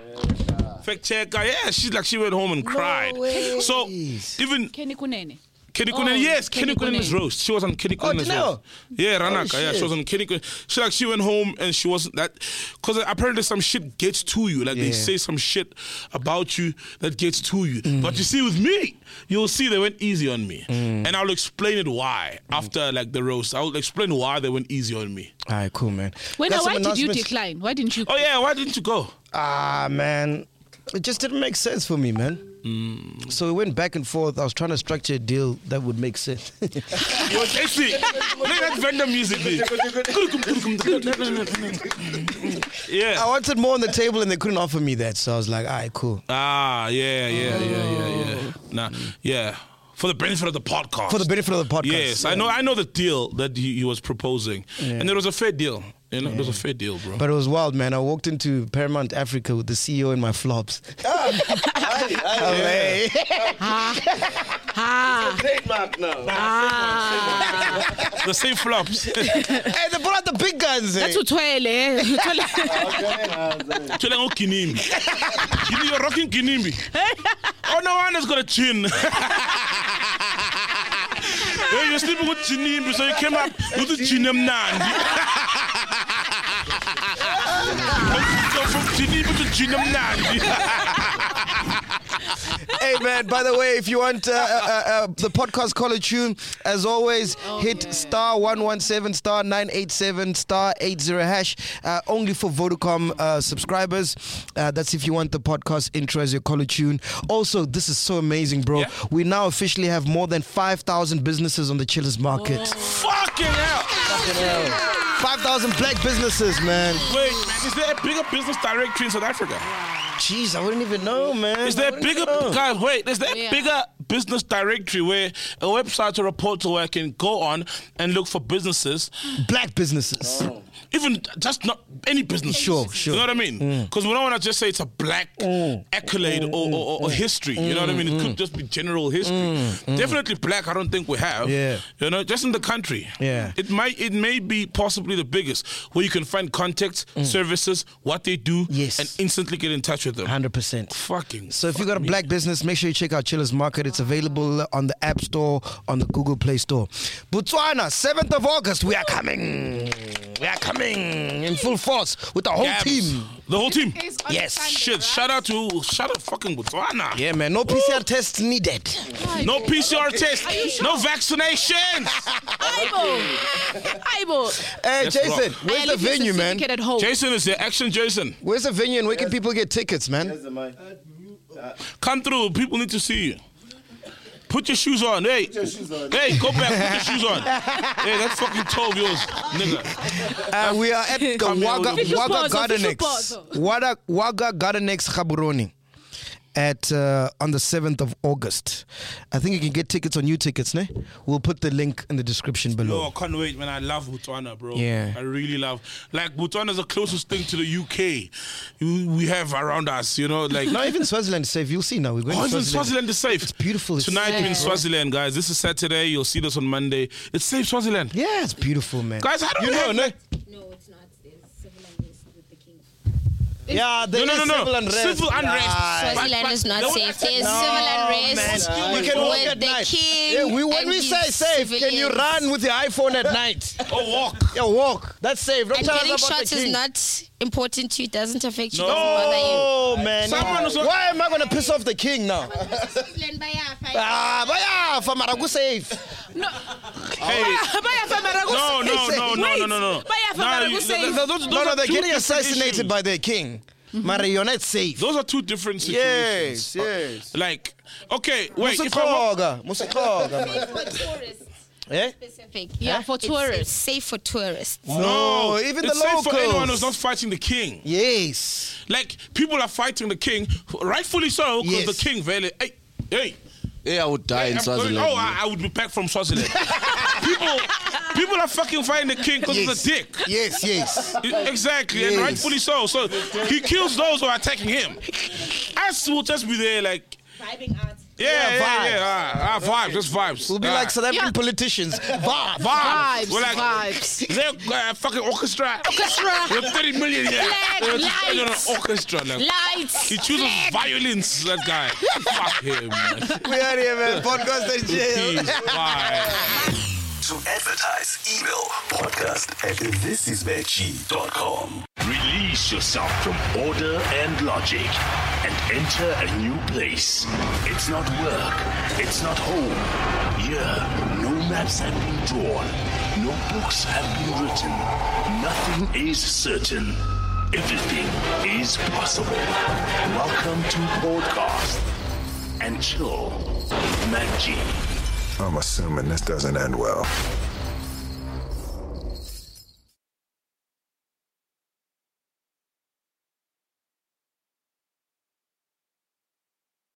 Yeah, she went home and cried. Way. So even Kenny Kunene. Kenny Kunene, yes, Kenny Kunene's roast. She was on Kenny Kunene's Janelle? roast. Yeah, Ranaka. Yeah, shit. she was on Kenny Kunene. She went home and she wasn't that, because apparently some shit gets to you. Like they say some shit about you that gets to you. But you see, with me, you'll see they went easy on me, and I'll explain it why after like the roast. I'll explain why they went easy on me. All right, cool, man. Wait, Got now, some why did you announcements? decline? Why didn't you? Oh yeah, why didn't you go? Man, it just didn't make sense for me, man. So we went back and forth. I was trying to structure a deal that would make sense. Yo, JC, play that vendor music, Yeah. I wanted more on the table and they couldn't offer me that. So I was like, all right, cool. Yeah. Nah, yeah. For the benefit of the podcast. For the benefit of the podcast. Yes, I know the deal that he was proposing, and it was a fair deal. You know, it was a fair deal, bro. But it was wild, man. I walked into Paramount Africa with the CEO in my flops. Hey. Trademark now. The same flops. Hey, they brought out the big guns. That's Eh? utwele. Telling Kinimbi. You're rocking Kinimbi. Oh, no one has got a chin. Hey, you're sleeping with Kinimbi, so you came up with the Chinem Nandi. From Kinimbi to Chinem Nandi. Hey, man, by the way, if you want the podcast caller tune, as always, hit star 117, star 987, star 80 hash, only for Vodacom subscribers. That's if you want the podcast intro as your caller tune. Also, this is so amazing, bro. Yeah. We now officially have more than 5,000 businesses on the Chillers Market. Fucking hell. 5,000 black businesses, man. Wait, man, is there a bigger business directory in South Africa? Jeez, I wouldn't even know, man. Is there a bigger, guys, wait, is there a bigger business directory where a website or a portal where I can go on and look for businesses? Black businesses. Even just not any business. Sure. You know what I mean? Because we don't want to just say it's a black accolade or history. You know what I mean? It could just be general history. Definitely black, I don't think we have. Yeah. You know, just in the country. Yeah. It may be possibly the biggest, where you can find contacts, services, what they do, Yes. and instantly get in touch with them. 100%. Fucking. So if you got a black business, make sure you check out Chillers Market. It's available on the App Store, on the Google Play Store. Botswana, 7th of August, we are coming. We are coming in full force with the whole Gabs. team. The whole team. Yes. Shit, shout out fucking Botswana. Yeah, man. No PCR tests needed. No PCR test. Are you sure? No vaccinations. Aibo. Hey, Let's Jason, rock. where's the venue, man? At home. Jason is here. Action Jason. Where's the venue and where can people get tickets, man? Come through. People need to see you. Put your shoes on. Hey. Hey, go back. Put your shoes on. Hey, that's fucking 12 yours, nigga. We are at the Come here with Waga the- Official pause, Gardenex. Waga Gardenex Gaborone. At on the 7th of August. I think you can get tickets on U-Tickets, ne? We'll put the link in the description below. Oh, I can't wait, man. I love Botswana, bro. Yeah. I really love. Like, Botswana is the closest thing to the UK we have around us, you know? Like, Not even Swaziland is safe. You'll see now. We're going to even Swaziland. Swaziland is safe. It's beautiful. It's Tonight we're in Swaziland, guys. This is Saturday. You'll see this on Monday. It's safe, Swaziland. Yeah, it's beautiful, man. Guys, how do You we know, have, no? like, No, it's not. There's civil unrest with the king. Yeah, there No. is civil unrest. Civil unrest. Yeah. Swaziland is not no, safe. There's No, civil unrest man. You can walk with at the night. king. Yeah, when and we his say safe, can you civilians. run with your iPhone at night? Oh, walk. Yeah, walk. That's safe. Don't And tell us getting about shots the is king. not important to you. It doesn't affect you. No. Doesn't bother you. Oh, man. Someone was- Why am I going to piss off the king now? Baya, Famaragu safe. Hey. No. No, they're getting assassinated by their king. Mara, you're not safe. Those are two different situations. Yes. Like, okay, wait. If I want, Musikhoga. For tourists. Eh? Specific. Yeah, for tourists. It's safe for tourists. No, even it's the safe for anyone who's locals. not fighting the king. Yes. Like, people are fighting the king, rightfully so, because Yes. the king, really, hey. Yeah, I would die in I'm Swaziland. going- I would be back from Swaziland. people are fucking fighting the king because Yes. he's a dick. Yes. Exactly, and Yes. rightfully so. So he kills those who are attacking him. Us will just be there like, Vibing out. Yeah. Vibes, just vibes. We'll be like South African politicians. Vibes. We're like, Vibes. is there fucking orchestra? With 30 million, yeah. Flag, They're an lights. orchestra. Like, Lights. he chooses violins, that guy. Fuck him, man. We are here, man. Podcast in jail. Peace. Bye. To advertise, email podcast@thisisveggie.com. Release yourself from order and logic and enter a new place. It's not work. It's not home. Here, no maps have been drawn. No books have been written. Nothing is certain. Everything is possible. Welcome to Podcast and Chill. Mac G. I'm assuming this doesn't end well.